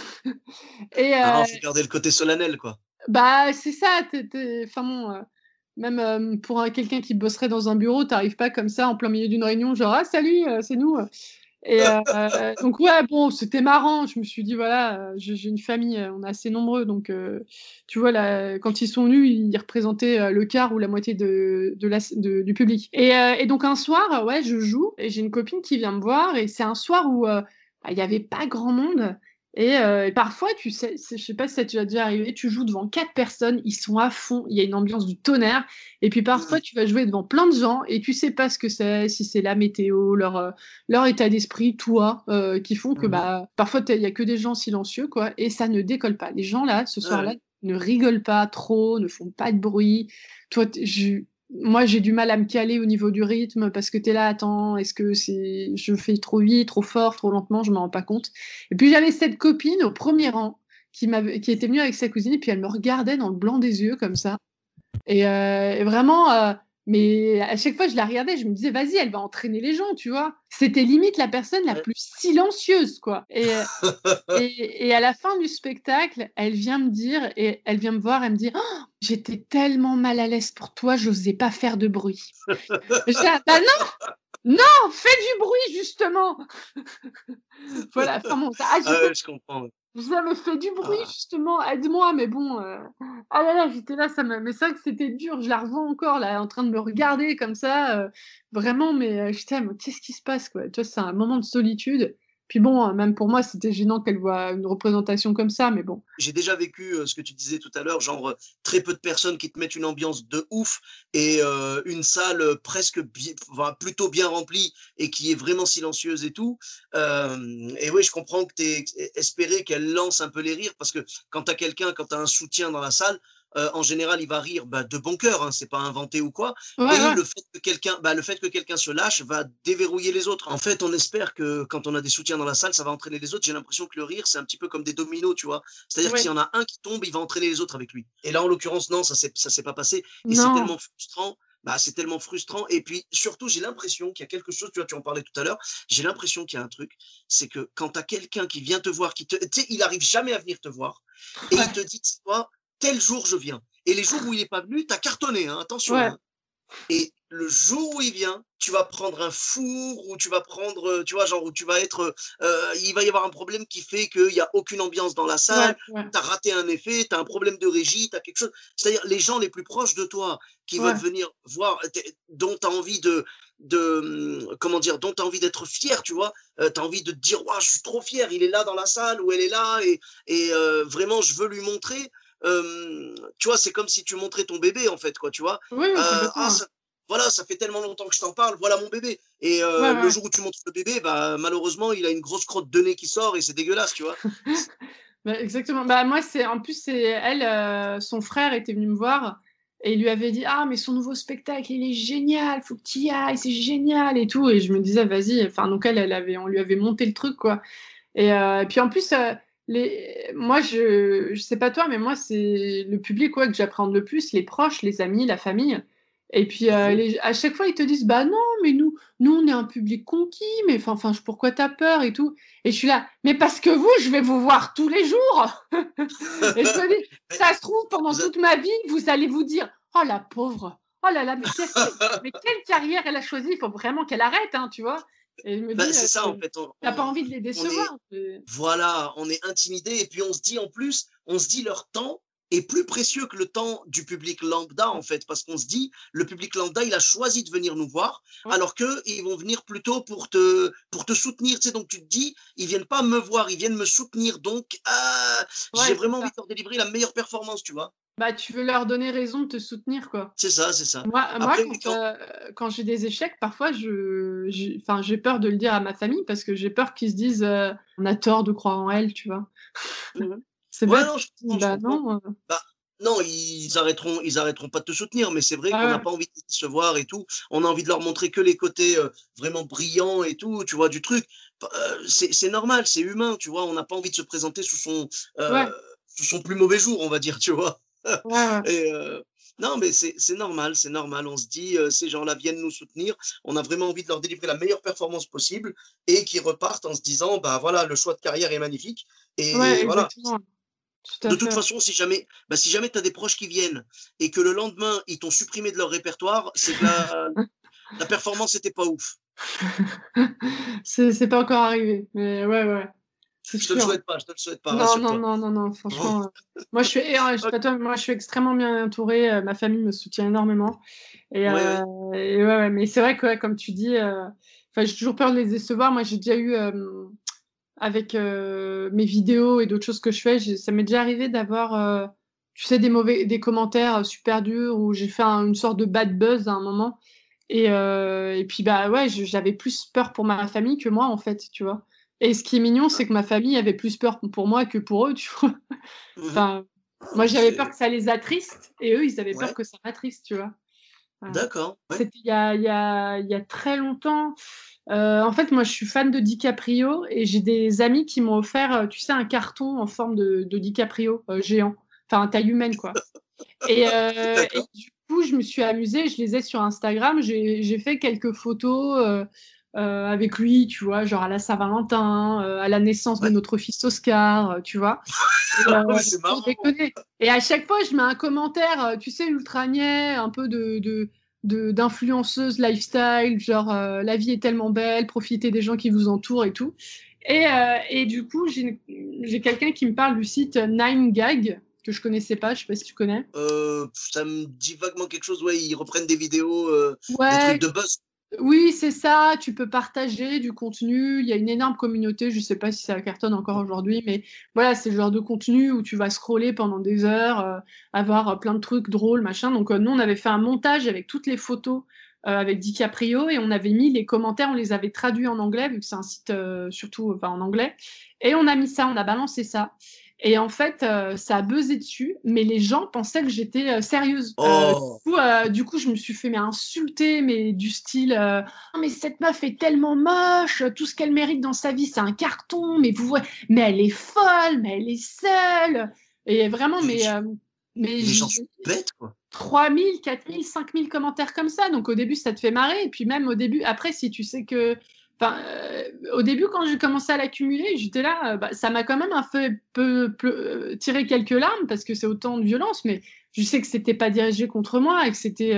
et Ah, faut garder le côté solennel, quoi. bah, c'est ça, tu enfin bon, même, pour quelqu'un qui bosserait dans un bureau, tu arrives pas comme ça en plein milieu d'une réunion, genre: «Ah salut, c'est nous», donc ouais, bon, c'était marrant. Je me suis dit: «Voilà, j'ai une famille, on est assez nombreux», donc tu vois, là, quand ils sont venus, ils représentaient, le quart ou la moitié de la s de du public et donc un soir, ouais, je joue et j'ai une copine qui vient me voir et c'est un soir où, bah, il y avait pas grand monde et parfois, tu sais, je sais pas si ça t'est déjà arrivé, tu joues devant 4 personnes, ils sont à fond, il y a une ambiance du tonnerre et puis Mmh. parfois, tu vas jouer devant plein de gens et tu sais pas ce que c'est, si c'est la météo, leur état d'esprit, toi, qui font que, Mmh mh. bah, parfois il y a que des gens silencieux, quoi et ça ne décolle pas. Les gens là, ce Ouais, soir-là, ouais. ne rigolent pas trop, ne font pas de bruit. Toi, moi, j'ai du mal à me caler au niveau du rythme parce que tu es là: «Attends, est-ce que je fais trop vite, trop fort, trop lentement?» Je m'en rends pas compte et puis j'avais cette copine au premier rang qui était venue avec sa cousine et puis elle me regardait dans le blanc des yeux comme ça et vraiment, mais à chaque fois je la regardais, je me disais: «Vas-y, elle va entraîner les gens», tu vois? C'était limite la personne la Ouais. plus silencieuse, quoi et à la fin du spectacle, elle vient me voir, elle me dit: «Oh, j'étais tellement mal à l'aise pour toi, j'osais pas faire de bruit». J'étais là: «Bah non, non, fais du bruit justement!» Voilà, enfin bon, ça Ah agitait. ouais, je comprends, ouais. Je disais: «Mais fais du bruit Ah. justement, aide-moi», mais bon, ah là là, j'étais là, mais c'est vrai que c'était dur, je la revois encore là, en train de me regarder comme ça, vraiment, mais j'étais là: «Mais qu'est-ce qui se passe, quoi?» Tu vois, c'est un moment de solitude. Puis bon, même pour moi, c'était gênant qu'elle voit une représentation comme ça, mais bon. J'ai déjà vécu, ce que tu disais tout à l'heure, genre, très peu de personnes qui te mettent une ambiance de ouf et une salle, presque enfin, plutôt bien remplie et qui est vraiment silencieuse et tout. Hem Et oui, je comprends que tu aies espéré qu'elle lance un peu les rires parce que quand tu as un soutien dans la salle, en général, il va rire, bah, de bon cœur, hein, c'est pas inventé ou quoi Ouais, et ouais. le fait que quelqu'un se lâche va déverrouiller les autres. En fait, on espère que quand on a des soutiens dans la salle, ça va entraîner les autres. J'ai l'impression que le rire, c'est un petit peu comme des dominos, tu vois? C'est-à-dire que s'il Ouais. y en a un qui tombe, il va entraîner les autres avec lui. Et là, en l'occurrence, non, ça s'est pas passé et Non. c'est tellement frustrant et puis surtout, j'ai l'impression qu'il y a quelque chose, tu vois, tu en parlais tout à l'heure, j'ai l'impression qu'il y a un truc, c'est que quand tu as quelqu'un qui vient te voir, tu sais, il arrive jamais à venir te voir et il te Ouais. dit: «Tu sais quoi? Tel jour, je viens» et les jours où il est pas venu, tu as cartonné, hein, attention, Ouais. hein. Et le jour où il vient, tu vas prendre un four ou tu vas prendre, tu vois, genre où tu vas être, il va y avoir un problème qui fait qu'il y a aucune ambiance dans la Ouais, salle, ouais. tu as raté un effet, tu as un problème de régie, tu as quelque chose. C'est-à-dire les gens les plus proches de toi qui veulent Ouais. venir voir, dont tu as envie comment dire? Dont tu as envie d'être fier, tu vois? Tu as envie de te dire: «Waouh, je suis trop fier, il est là dans la salle ou elle est là et vraiment je veux lui montrer». Tu vois, c'est comme si tu montrais ton bébé en fait, quoi, tu vois? Oui, oui, «Ah complètement, ouais. voilà, ça fait tellement longtemps que je t'en parle, voilà mon bébé. Et Ouais, le ouais. jour où tu montres le bébé, bah, malheureusement, il a une grosse crotte de nez qui sort et c'est dégueulasse, tu vois. Bah, exactement. Bah, moi, en plus, c'est elle, son frère était venu me voir et il lui avait dit: «Ah, mais son nouveau spectacle, il est génial, faut que tu y ailles, c'est génial et tout», et je me disais: «Vas-y», enfin, donc on lui avait monté le truc, quoi. Et puis en plus, moi, je sais pas toi, mais moi, c'est le public, ouais, que j'appréhende le plus, les proches, les amis, la famille. Et puis, Mhm. à chaque fois, ils te disent: «Bah non, mais nous, on est un public conquis, mais enfin, pourquoi tu as peur et tout?» Et je suis là: «Mais parce que vous, je vais vous voir tous les jours!» Et je me dis: Mais «Ça se trouve, pendant vous a- toute ma vie, vous allez vous dire: "Oh la pauvre! Oh là là, mais quelle carrière elle a choisie, il faut vraiment qu'elle arrête", hein», tu vois? Et je me Bah, dis: c'est ça, en fait. «Tu pas envie de les On est, décevoir». voilà, on est intimidé et puis on se dit en plus, on se dit leur temps est plus précieux que le temps du public lambda en fait, parce qu'on se dit le public lambda il a choisi de venir nous voir, Ouais, alors que ils vont venir plutôt pour te soutenir, tu sais, donc tu te dis ils viennent pas me voir, ils viennent me soutenir, donc j'ai ouais, c'est vraiment envie ça. de leur délivrer la meilleure performance, tu vois. Bah, tu veux leur donner raison de te soutenir, quoi. C'est ça, c'est ça. Moi, Après quand quand j'ai des échecs, parfois, j'ai peur de le dire à ma famille parce que j'ai peur qu'ils se disent, «On a tort de croire en elle», tu vois? Mhm. C'est Ouais, bête. non, je comprends, je Bah comprends. non, Bah, non, ils arrêteront pas de te soutenir, mais c'est vrai ouais, qu'on n'a ouais. pas envie de se voir et tout. On a envie de leur montrer que les côtés, vraiment brillants et tout, tu vois, du truc. C'est normal, c'est humain, tu vois? On n'a pas envie de se présenter heu, Ouais, sous son plus mauvais jour, on va dire, tu vois? ouais, ouais. Et non, mais c'est normal, c'est normal. On se dit, ces gens-là viennent nous soutenir. On a vraiment envie de leur délivrer la meilleure performance possible et qu'ils repartent en se disant: «Bah, voilà, le choix de carrière est magnifique» Ouais, et voilà. exactement. Tout De à toute fait. façon, si jamais tu as des proches qui viennent et que le lendemain, ils t'ont supprimé de leur répertoire, c'est que la performance était pas ouf. C'est pas encore arrivé, mais ouais, ouais, c'est Je te le sûr. souhaite pas, je te le souhaite pas, Non, non, rassure-toi. non, non, non, Bon, franchement, moi, je sais OK. pas toi, mais moi, je suis extrêmement bien entourée, ma famille me soutient énormément. Et Ouais, ouais. et ouais, ouais, mais c'est vrai que, ouais, comme tu dis, enfin, j'ai toujours peur de les décevoir. Moi, j'ai déjà eu, avec, mes vidéos et d'autres choses que je fais, ça m'est déjà arrivé d'avoir, tu sais, des commentaires, super durs où j'ai fait une sorte de bad buzz à un moment. Et puis, bah, ouais, j'avais plus peur pour ma famille que moi, en fait, tu vois? Et ce qui est mignon, Ah, c'est que ma famille avait plus peur pour moi que pour eux, tu vois? mmh. Enfin, Ah, moi, mais j'avais peur c'est que ça les attriste et eux, ils avaient peur ouais, que ça m'attriste, tu vois? d'accord, ouais. C'était il y a très longtemps. En fait, moi, je suis fan de DiCaprio et j'ai des amis qui m'ont offert, tu sais, un carton en forme de DiCaprio, géant, enfin taille humaine, quoi. Et D'accord. du coup, je me suis amusée, je les ai sur Instagram, j'ai fait quelques photos, avec lui, tu vois? Genre à la Saint-Valentin, à la naissance de Ouais. notre fils Oscar, tu vois? Et Mais c'est pour marrant. déconner. Et à chaque fois, je mets un commentaire, tu sais, ultra niais, un peu d'influenceuse lifestyle, genre, «La vie est tellement belle, profitez des gens qui vous entourent» et tout. Et du coup, j'ai quelqu'un qui me parle du site 9gag, que je connaissais pas, je sais pas si tu connais? Ça me dit vaguement quelque chose, ouais, ils reprennent des vidéos, des trucs Ouais. de buzz. Oui, c'est ça, tu peux partager du contenu. Il y a une énorme communauté, je sais pas si ça cartonne encore aujourd'hui, mais voilà, c'est le genre de contenu où tu vas scroller pendant des heures, avoir, plein de trucs drôles, machin. Donc, nous, on avait fait un montage avec toutes les photos, avec DiCaprio, et on avait mis les commentaires, on les avait traduits en anglais, vu que c'est un site, surtout, enfin, en anglais, et on a mis ça, on a balancé ça. Et en fait, ça a buzzé dessus, mais les gens pensaient que j'étais, sérieuse. Oh! Du coup, je me suis fait mais insulter, mais du style, «Non mais cette meuf est tellement moche, tout ce qu'elle mérite dans sa vie, c'est un carton, mais elle est folle, mais elle est seule», et vraiment, Mais mais les gens sont j'ai bêtes, quoi. 3000, 4000, 5000 commentaires comme ça. Donc au début, ça te fait marrer, et puis même au début après, si tu sais que, enfin, au début, quand j'ai commencé à l'accumuler, j'étais là, bah, ça m'a quand même un peu tiré quelques larmes parce que c'est autant de violence, mais je sais que c'était pas dirigé contre moi et que c'était,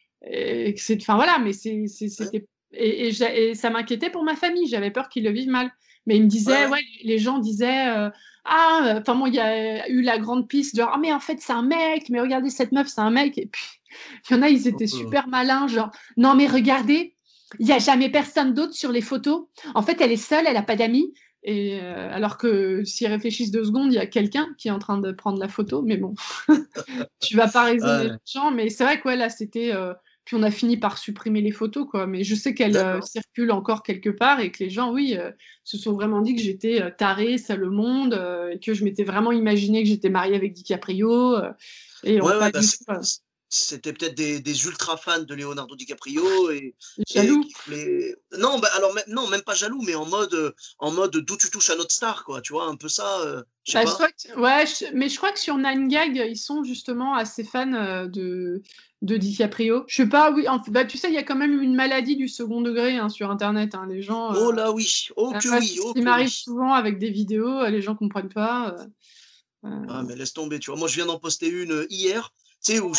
enfin voilà, mais Ouais, c'était, et ça m'inquiétait pour ma famille, j'avais peur qu'ils le vivent mal. Mais ils me ouais, disaient, ouais. ouais, les gens disaient, «Ah», enfin moi, il y a eu la grande piste genre: «Ah mais en fait, c'est un mec, mais regardez cette meuf, c'est un mec», et puis il y en a, ils Oh étaient là là. super malins, genre: «Non mais regardez, il y a jamais personne d'autre sur les photos. En fait, elle est seule, elle a pas d'amis», et alors que s'ils réfléchissent 2 secondes, il y a quelqu'un qui est en train de prendre la photo, mais bon, tu vas pas raisonner les Ouais, gens. Mais c'est vrai que, ouais, là, c'était, Puis on a fini par supprimer les photos, quoi. Mais je sais qu'elles circulent encore quelque part et que les gens, oui, se sont vraiment dit que j'étais tarée, seule au monde, et que je m'étais vraiment imaginé que j'étais mariée avec DiCaprio. Et Ouais, pas du tout. c'était peut-être des ultra fans de Leonardo DiCaprio et Jaloux. qui voulaient non, alors non, même pas jaloux, mais en mode d'où tu touches à notre star, quoi, tu vois? Un peu ça, je sais Je pas. crois que, mais je crois que sur 9gag, ils sont justement assez fans de DiCaprio. Je sais pas, oui, tu sais, il y a quand même une maladie du second degré sur Internet. Les gens, Oh là oui, oh que c'est oui, ce oh qui que m'arrive oui. souvent avec des vidéos, les gens comprennent pas. Ah mais laisse tomber, tu vois? Moi, je viens d'en poster une, hier, tu sais, où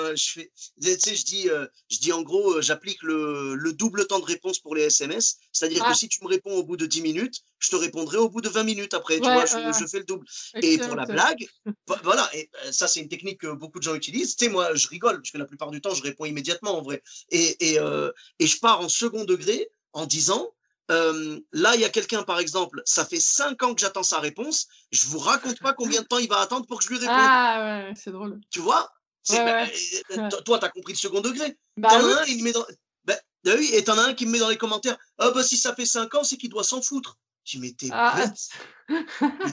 je dis en gros, j'applique le double temps de réponse pour les SMS. C'est-à-dire que Ah, si tu me réponds au bout de 10 minutes, je te répondrai au bout de 20 minutes après, tu vois? ouais, Je fais le double et pour la excellente. blague, voilà et ça, c'est une technique que beaucoup de gens utilisent. Tu sais, moi, je rigole parce que la plupart du temps, je réponds immédiatement en vrai et je pars en second degré en disant: Là, il y a quelqu'un, par exemple, ça fait 5 ans que j'attends sa réponse. Je vous raconte pas combien de temps il va attendre pour que je lui réponde. Ah ouais, c'est drôle. Tu vois? Ouais, ouais. Ouais. Toi, tu as compris le second degré. Bah T'en oui. as un, il met dans. Oui, et t'en as un qui me met dans les commentaires. Ah bah si ça fait 5 ans, c'est qu'il doit s'en foutre. Je dis, mais t'es Ah. bête. Mais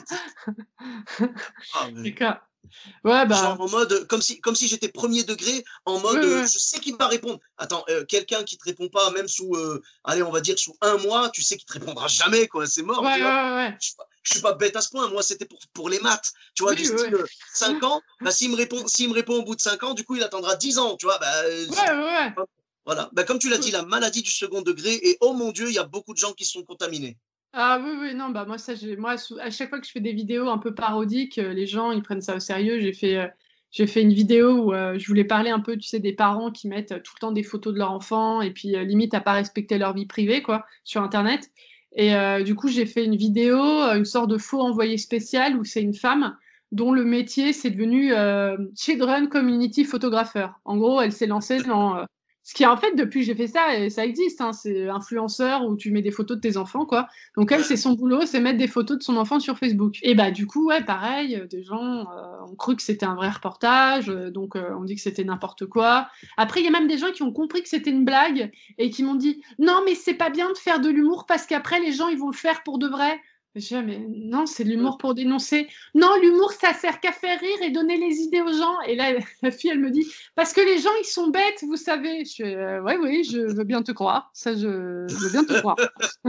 ah, mais- D'accord. Ouais, Genre bah. en mode, comme si j'étais premier degré, en mode, Ouais, ouais. je sais qu'il va répondre. Attends, quelqu'un qui te répond pas, même sous, allez, on va dire sous un mois, tu sais qu'il te répondra jamais, quoi. C'est mort, Ouais, tu ouais, vois. ouais. Je suis pas bête à ce point. Moi, c'était pour les maths. Tu vois, Oui, du ouais. style 5 ans, bah, s'il me répond au bout de 5 ans, du coup, il attendra 10 ans. Tu vois, bah, Ouais, ouais, voilà. Bah, comme tu l'as dit, ouais. la maladie du second degré. Et oh mon Dieu, il y a beaucoup de gens qui sont contaminés. Ah oui, oui, non, bah moi, ça, à chaque fois que je fais des vidéos un peu parodiques, les gens, ils prennent ça au sérieux. J'ai fait une vidéo où je voulais parler un peu, tu sais, des parents qui mettent tout le temps des photos de leur enfant et puis limite à pas respecter leur vie privée, quoi, sur Internet. Et du coup, j'ai fait une vidéo, une sorte de faux envoyé spécial où c'est une femme dont le métier, c'est devenu Children Community Photographer. En gros, elle s'est lancée dans ce qui, en fait, depuis que j'ai fait ça, et ça existe, c'est influenceur où tu mets des photos de tes enfants, quoi. Donc elle, c'est Ouais. son boulot, c'est mettre des photos de son enfant sur Facebook. Et bah du coup, ouais, pareil, des gens ont cru que c'était un vrai reportage, donc on dit que c'était n'importe quoi. Après, il y a même des gens qui ont compris que c'était une blague et qui m'ont dit non, mais c'est pas bien de faire de l'humour parce qu'après les gens ils vont le faire pour de vrai. Je dis, ah, mais non, c'est de l'humour pour dénoncer. Non, l'humour, ça sert qu'à faire rire et donner les idées aux gens. Et là, la fille, elle me dit, parce que les gens, ils sont bêtes, vous savez. Je fais, ouais, oui, je veux bien te croire. Ça, je veux bien te croire.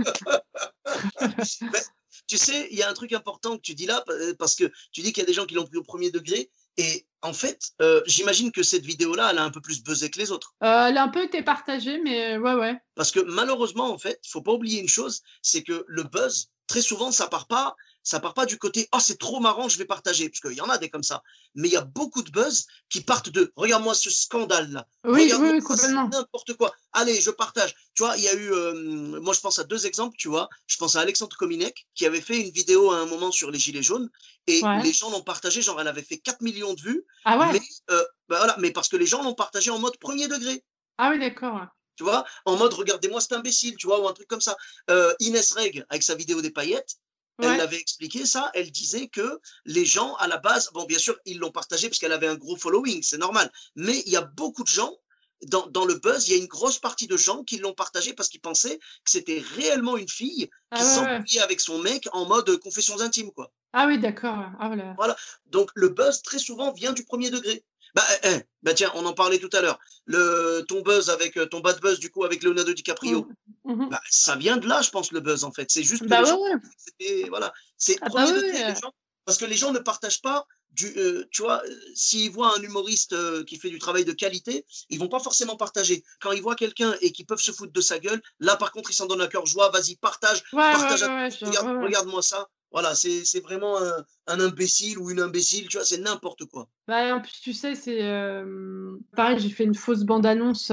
Mais, tu sais, il y a un truc important que tu dis là, parce que tu dis qu'il y a des gens qui l'ont pris au premier degré. Et en fait, j'imagine que cette vidéo-là, elle a un peu plus buzzé que les autres. Elle a un peu été partagée, mais ouais, ouais. Parce que malheureusement, en fait, il faut pas oublier une chose, c'est que le buzz, très souvent, ça part pas du côté oh c'est trop marrant, je vais partager, parce qu'il y en a des comme ça. Mais il y a beaucoup de buzz qui partent de regarde-moi ce scandale là, Oui, oui, regarde-moi oui, ça, c'est complètement. n'importe quoi. Allez, je partage. Tu vois, il y a eu, moi je pense à deux exemples, tu vois. Je pense à Alexandre Kominek qui avait fait une vidéo à un moment sur les gilets jaunes et Ouais. les gens l'ont partagé, genre elle avait fait 4 millions de vues, Ah ouais? mais bah voilà, mais parce que les gens l'ont partagé en mode premier degré. Ah oui, d'accord. Ouais. Tu vois, en mode regardez-moi cet imbécile, tu vois, ou un truc comme ça. Inès Reg, avec sa vidéo des paillettes, elle Ouais. l'avait expliqué ça. Elle disait que les gens, à la base, bon, bien sûr, ils l'ont partagé parce qu'elle avait un gros following, c'est normal. Mais il y a beaucoup de gens, dans le buzz, il y a une grosse partie de gens qui l'ont partagé parce qu'ils pensaient que c'était réellement une fille Ah qui ouais, ouais. s'embrouillait avec son mec en mode confessions intimes, quoi. Ah oui, d'accord. Ouais. Ah voilà. Voilà. Donc, le buzz, très souvent, vient du premier degré. Bah tiens, on en parlait tout à l'heure. Ton buzz avec ton bad buzz, du coup, avec Leonardo DiCaprio. Mmh. Mmh. Bah, ça vient de là, je pense, le buzz, en fait. C'est juste que Bah les ouais, gens ouais. pensaient que c'était voilà, c'est Ah bah premier ouais, degré, les ouais. gens parce que les gens ne partagent pas tu vois, s'ils voient un humoriste, qui fait du travail de qualité, ils vont pas forcément partager. Quand ils voient quelqu'un et qu'ils peuvent se foutre de sa gueule, là, par contre, ils s'en donnent à cœur joie: «Vas-y, Ouais, ouais, partage à ouais, ouais, ouais, ouais. regarde-moi ça». Voilà, c'est vraiment un imbécile ou une imbécile, tu vois? C'est n'importe quoi. Bah, en plus, tu sais, c'est, pareil, j'ai fait une fausse bande-annonce,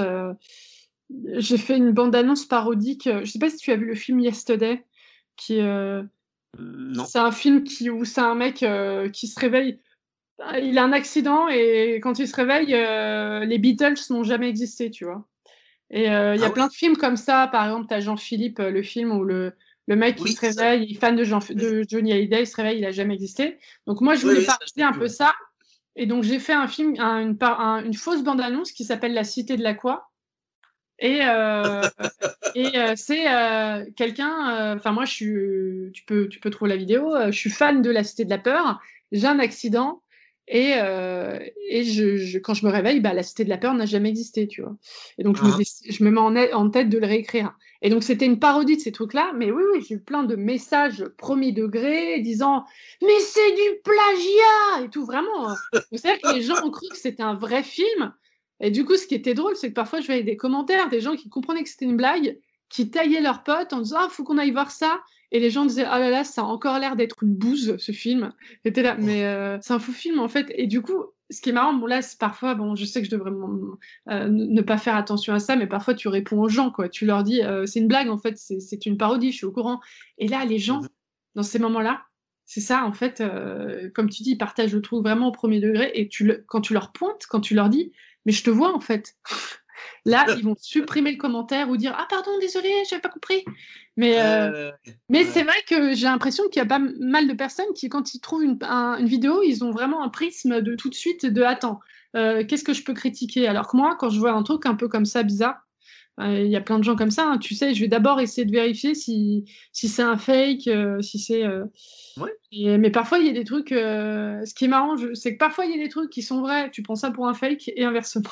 j'ai fait une bande-annonce parodique, je sais pas si tu as vu le film Yesterday, qui est, Non. c'est un film où c'est un mec, qui se réveille, il a un accident et quand il se réveille, les Beatles n'ont jamais existé, tu vois? Et il y Ah a plein ouais? de films comme ça. Par exemple, tu as Jean-Philippe, le film où le mec, il Oui, se ça réveille, il est fan oui. de Johnny Hallyday, il se réveille, il a jamais existé. Donc moi, je Oui, voulais oui, ça, je parodier l'ai un vu, peu ouais. ça et donc j'ai fait un film, une fausse bande-annonce qui s'appelle La Cité de la Quoi Et c'est quelqu'un. Enfin, moi, tu peux trouver la vidéo. Je suis fan de la Cité de la Peur. J'ai un accident et quand je me réveille, bah, la Cité de la Peur n'a jamais existé, tu vois. Et donc, Hein. je me mets en tête de le réécrire. Et donc, c'était une parodie de ces trucs-là. Mais oui, oui, j'ai eu plein de messages premier degré disant mais c'est du plagiat et tout, vraiment. C'est-à-dire que les gens ont cru que c'était un vrai film. Et du coup, ce qui était drôle, c'est que parfois, je voyais des commentaires, des gens qui comprenaient que c'était une blague, qui taillaient leurs potes en disant ah, faut qu'on aille voir ça. Et les gens disaient ah là là, ça a encore l'air d'être une bouse, ce film. J'étais là, mais c'est un faux film en fait. Et du coup, ce qui est marrant, bon là, c'est parfois, bon, je sais que je devrais ne pas faire attention à ça, mais parfois tu réponds aux gens, quoi. Tu leur dis c'est une blague en fait, c'est une parodie, je suis au courant. Et là, les gens, Mhm. dans ces moments-là, c'est ça en fait, comme tu dis, ils partagent le truc vraiment au premier degré. Et quand tu leur pointes, quand tu leur dis mais je te vois en fait. Là, ils vont supprimer le commentaire ou dire ah pardon, désolé, j'avais pas compris. Mais c'est Ouais. vrai que j'ai l'impression qu'il y a pas mal de personnes qui, quand ils trouvent une vidéo, ils ont vraiment un prisme de tout de suite de attends, qu'est-ce que je peux critiquer? Alors que moi, quand je vois un truc un peu comme ça bizarre, il y a plein de gens comme ça, hein, tu sais, je vais d'abord essayer de vérifier si c'est un fake, si c'est. Ouais. Mais parfois, il y a des trucs. Ce qui est marrant, c'est que parfois, il y a des trucs qui sont vrais, tu prends ça pour un fake et inversement.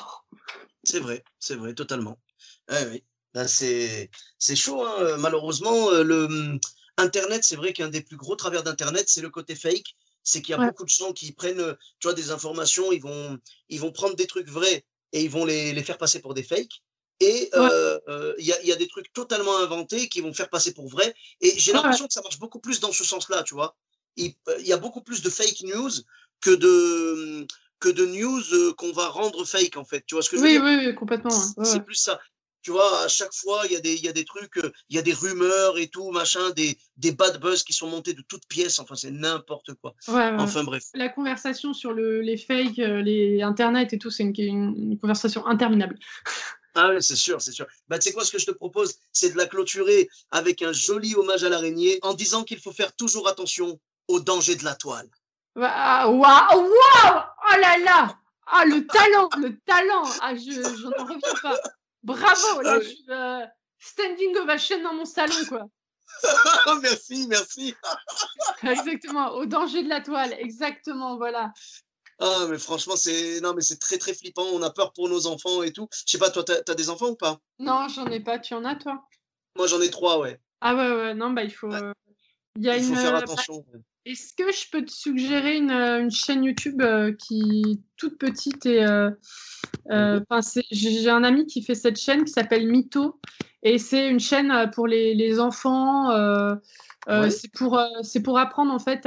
C'est vrai, totalement. Ouais, oui. Ben, c'est chaud, hein, malheureusement, internet, c'est vrai qu'un des plus gros travers d'internet, c'est le côté fake. C'est qu'il y a Ouais, beaucoup de gens qui prennent, tu vois, des informations, ils vont prendre des trucs vrais et ils vont les faire passer pour des fakes et ouais, il y a des trucs totalement inventés qui vont faire passer pour vrais et j'ai ouais, ouais. l'impression que ça marche beaucoup plus dans ce sens-là, tu vois? Il y a beaucoup plus de fake news que de, que de news, qu'on va rendre fake, en fait. Tu vois ce que je veux Oui, dire? oui, oui, complètement. Ouais, ouais, C'est plus ça. Tu vois, à chaque fois, il y a des trucs, il y a des rumeurs et tout, machin, des bad buzz qui sont montés de toutes pièces. Enfin, c'est n'importe quoi. ouais, ouais, ouais. Enfin, bref. La conversation sur les fakes, les internet et tout, c'est une conversation interminable. Ah ouais, c'est sûr, c'est sûr. Bah, tu sais quoi, ce que je te propose, c'est de la clôturer avec un joli hommage à l'araignée en disant qu'il faut faire toujours attention aux dangers de la toile. Waouh, waouh, waouh, oh là là, ah le talent, le talent, ah je n'en reviens pas. Bravo, Ah là je oui. suis standing ovation dans mon salon quoi. Merci, merci. Exactement, au danger de la toile, exactement, voilà. Ah, mais franchement, non, mais c'est très, très flippant. On a peur pour nos enfants et tout. Je sais pas, toi, t'as des enfants ou pas? Non, j'en ai pas, tu en as toi? Moi, j'en ai 3, ouais. Ah ouais, ouais, non, bah Ouais, il y a il faut une, faire bah, attention. est-ce que je peux te suggérer une chaîne YouTube qui est toute petite et Mmh. j'ai un ami qui fait cette chaîne qui s'appelle Mytho et c'est une chaîne pour les enfants. Ouais, C'est pour apprendre en fait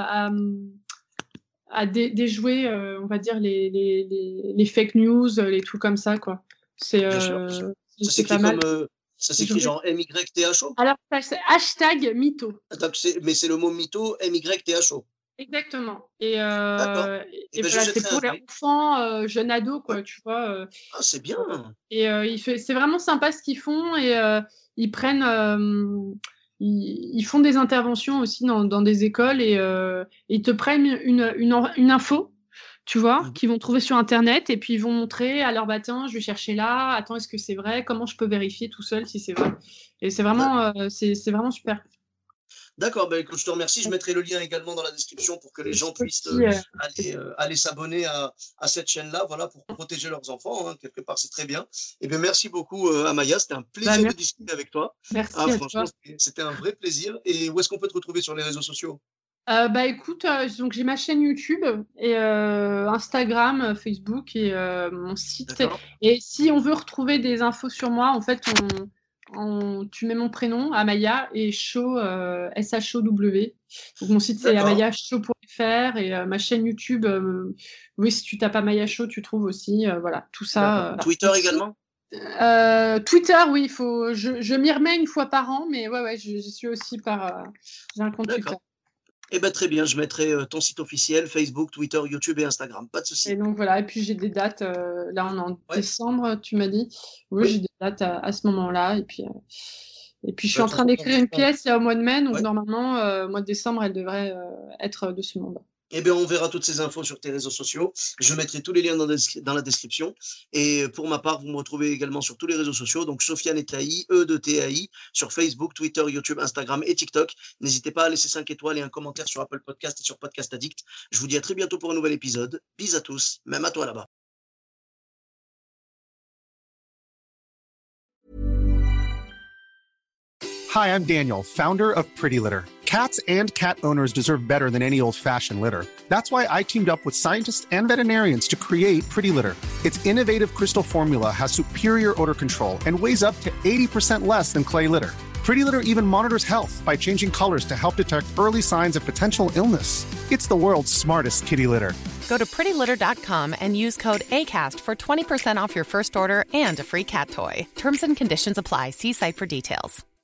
à déjouer, on va dire les fake news, les trucs comme ça quoi. C'est bien sûr, bien sûr. Ça c'est s'écrit pas mal. comme, ça Je s'écrit vais- genre MYTHO? Alors c'est hashtag Mytho. Donc mais c'est le mot mytho, MYTHO. Exactement. D'accord. Et ben, je Voilà, c'est jetterai un pour les œil. enfants, jeunes ados, Ouais. quoi, tu vois? Ah, c'est bien! C'est vraiment sympa ce qu'ils font et ils prennent, ils font des interventions aussi dans des écoles et ils te prennent une info, tu vois? Mmh. Qu'ils vont trouver sur internet et puis ils vont montrer: «Alors, bah, tiens, je vais chercher là. Attends, est-ce que c'est vrai? Comment je peux vérifier tout seul si c'est vrai?» Et D'accord. c'est vraiment super. D'accord, bah, écoute, je te remercie. Je mettrai le lien également dans la description pour que les gens puissent, Aussi, aller s'abonner à cette chaîne-là, voilà, pour protéger leurs enfants, hein, quelque part, c'est très bien. Et bien, merci beaucoup, Amaya, c'était un bah, plaisir de discuter avec toi. Ah, merci à franchement, toi. c'était un vrai plaisir et où est-ce qu'on peut te retrouver sur les réseaux sociaux? Bah, écoute, donc j'ai ma chaîne YouTube et Instagram, Facebook et mon site D'accord? et si on veut retrouver des infos sur moi, en fait, tu mets mon prénom, Amaya et Shaw, SHOW. Donc mon site, c'est D'accord. amayashow.fr et ma chaîne YouTube, oui, si tu tapes Amaya Shaw, tu trouves aussi, voilà, tout D'accord. ça, Twitter donc si également? Twitter, oui, je m'y remets une fois par an, mais ouais, ouais, j'y suis aussi j'ai un compte Twitter. D'accord. Eh ben, très bien, je mettrai, ton site officiel, Facebook, Twitter, YouTube et Instagram, pas de Et souci. donc voilà, et puis j'ai des dates, là on est en Ouais, décembre, tu m'as dit? Oui, j'ai oui. des dates à ce moment-là et puis je suis Bah, en de toute train façon, d'écrire une pièce là au mois de mai, donc ouais. normalement, au mois de décembre, elle devrait, être de ce monde. Eh bien, on verra toutes ces infos sur tes réseaux sociaux. Je mettrai tous les liens dans la description. Et pour ma part, vous me retrouvez également sur tous les réseaux sociaux. Donc, Sofiane Etaï, E-de-T-A-I, sur Facebook, Twitter, YouTube, Instagram et TikTok. N'hésitez pas à laisser 5 étoiles et un commentaire sur Apple Podcast et sur Podcast Addict. Je vous dis à très bientôt pour un nouvel épisode. Bis à tous, même à toi là-bas. Hi, I'm Daniel, founder of Pretty Litter. Cats and cat owners deserve better than any old-fashioned litter. That's why I teamed up with scientists and veterinarians to create Pretty Litter. Its innovative crystal formula has superior odor control and weighs up to 80% less than clay litter. Pretty Litter even monitors health by changing colors to help detect early signs of potential illness. It's the world's smartest kitty litter. Go to prettylitter.com and use code ACAST for 20% off your first order and a free cat toy. Terms and conditions apply. See site for details.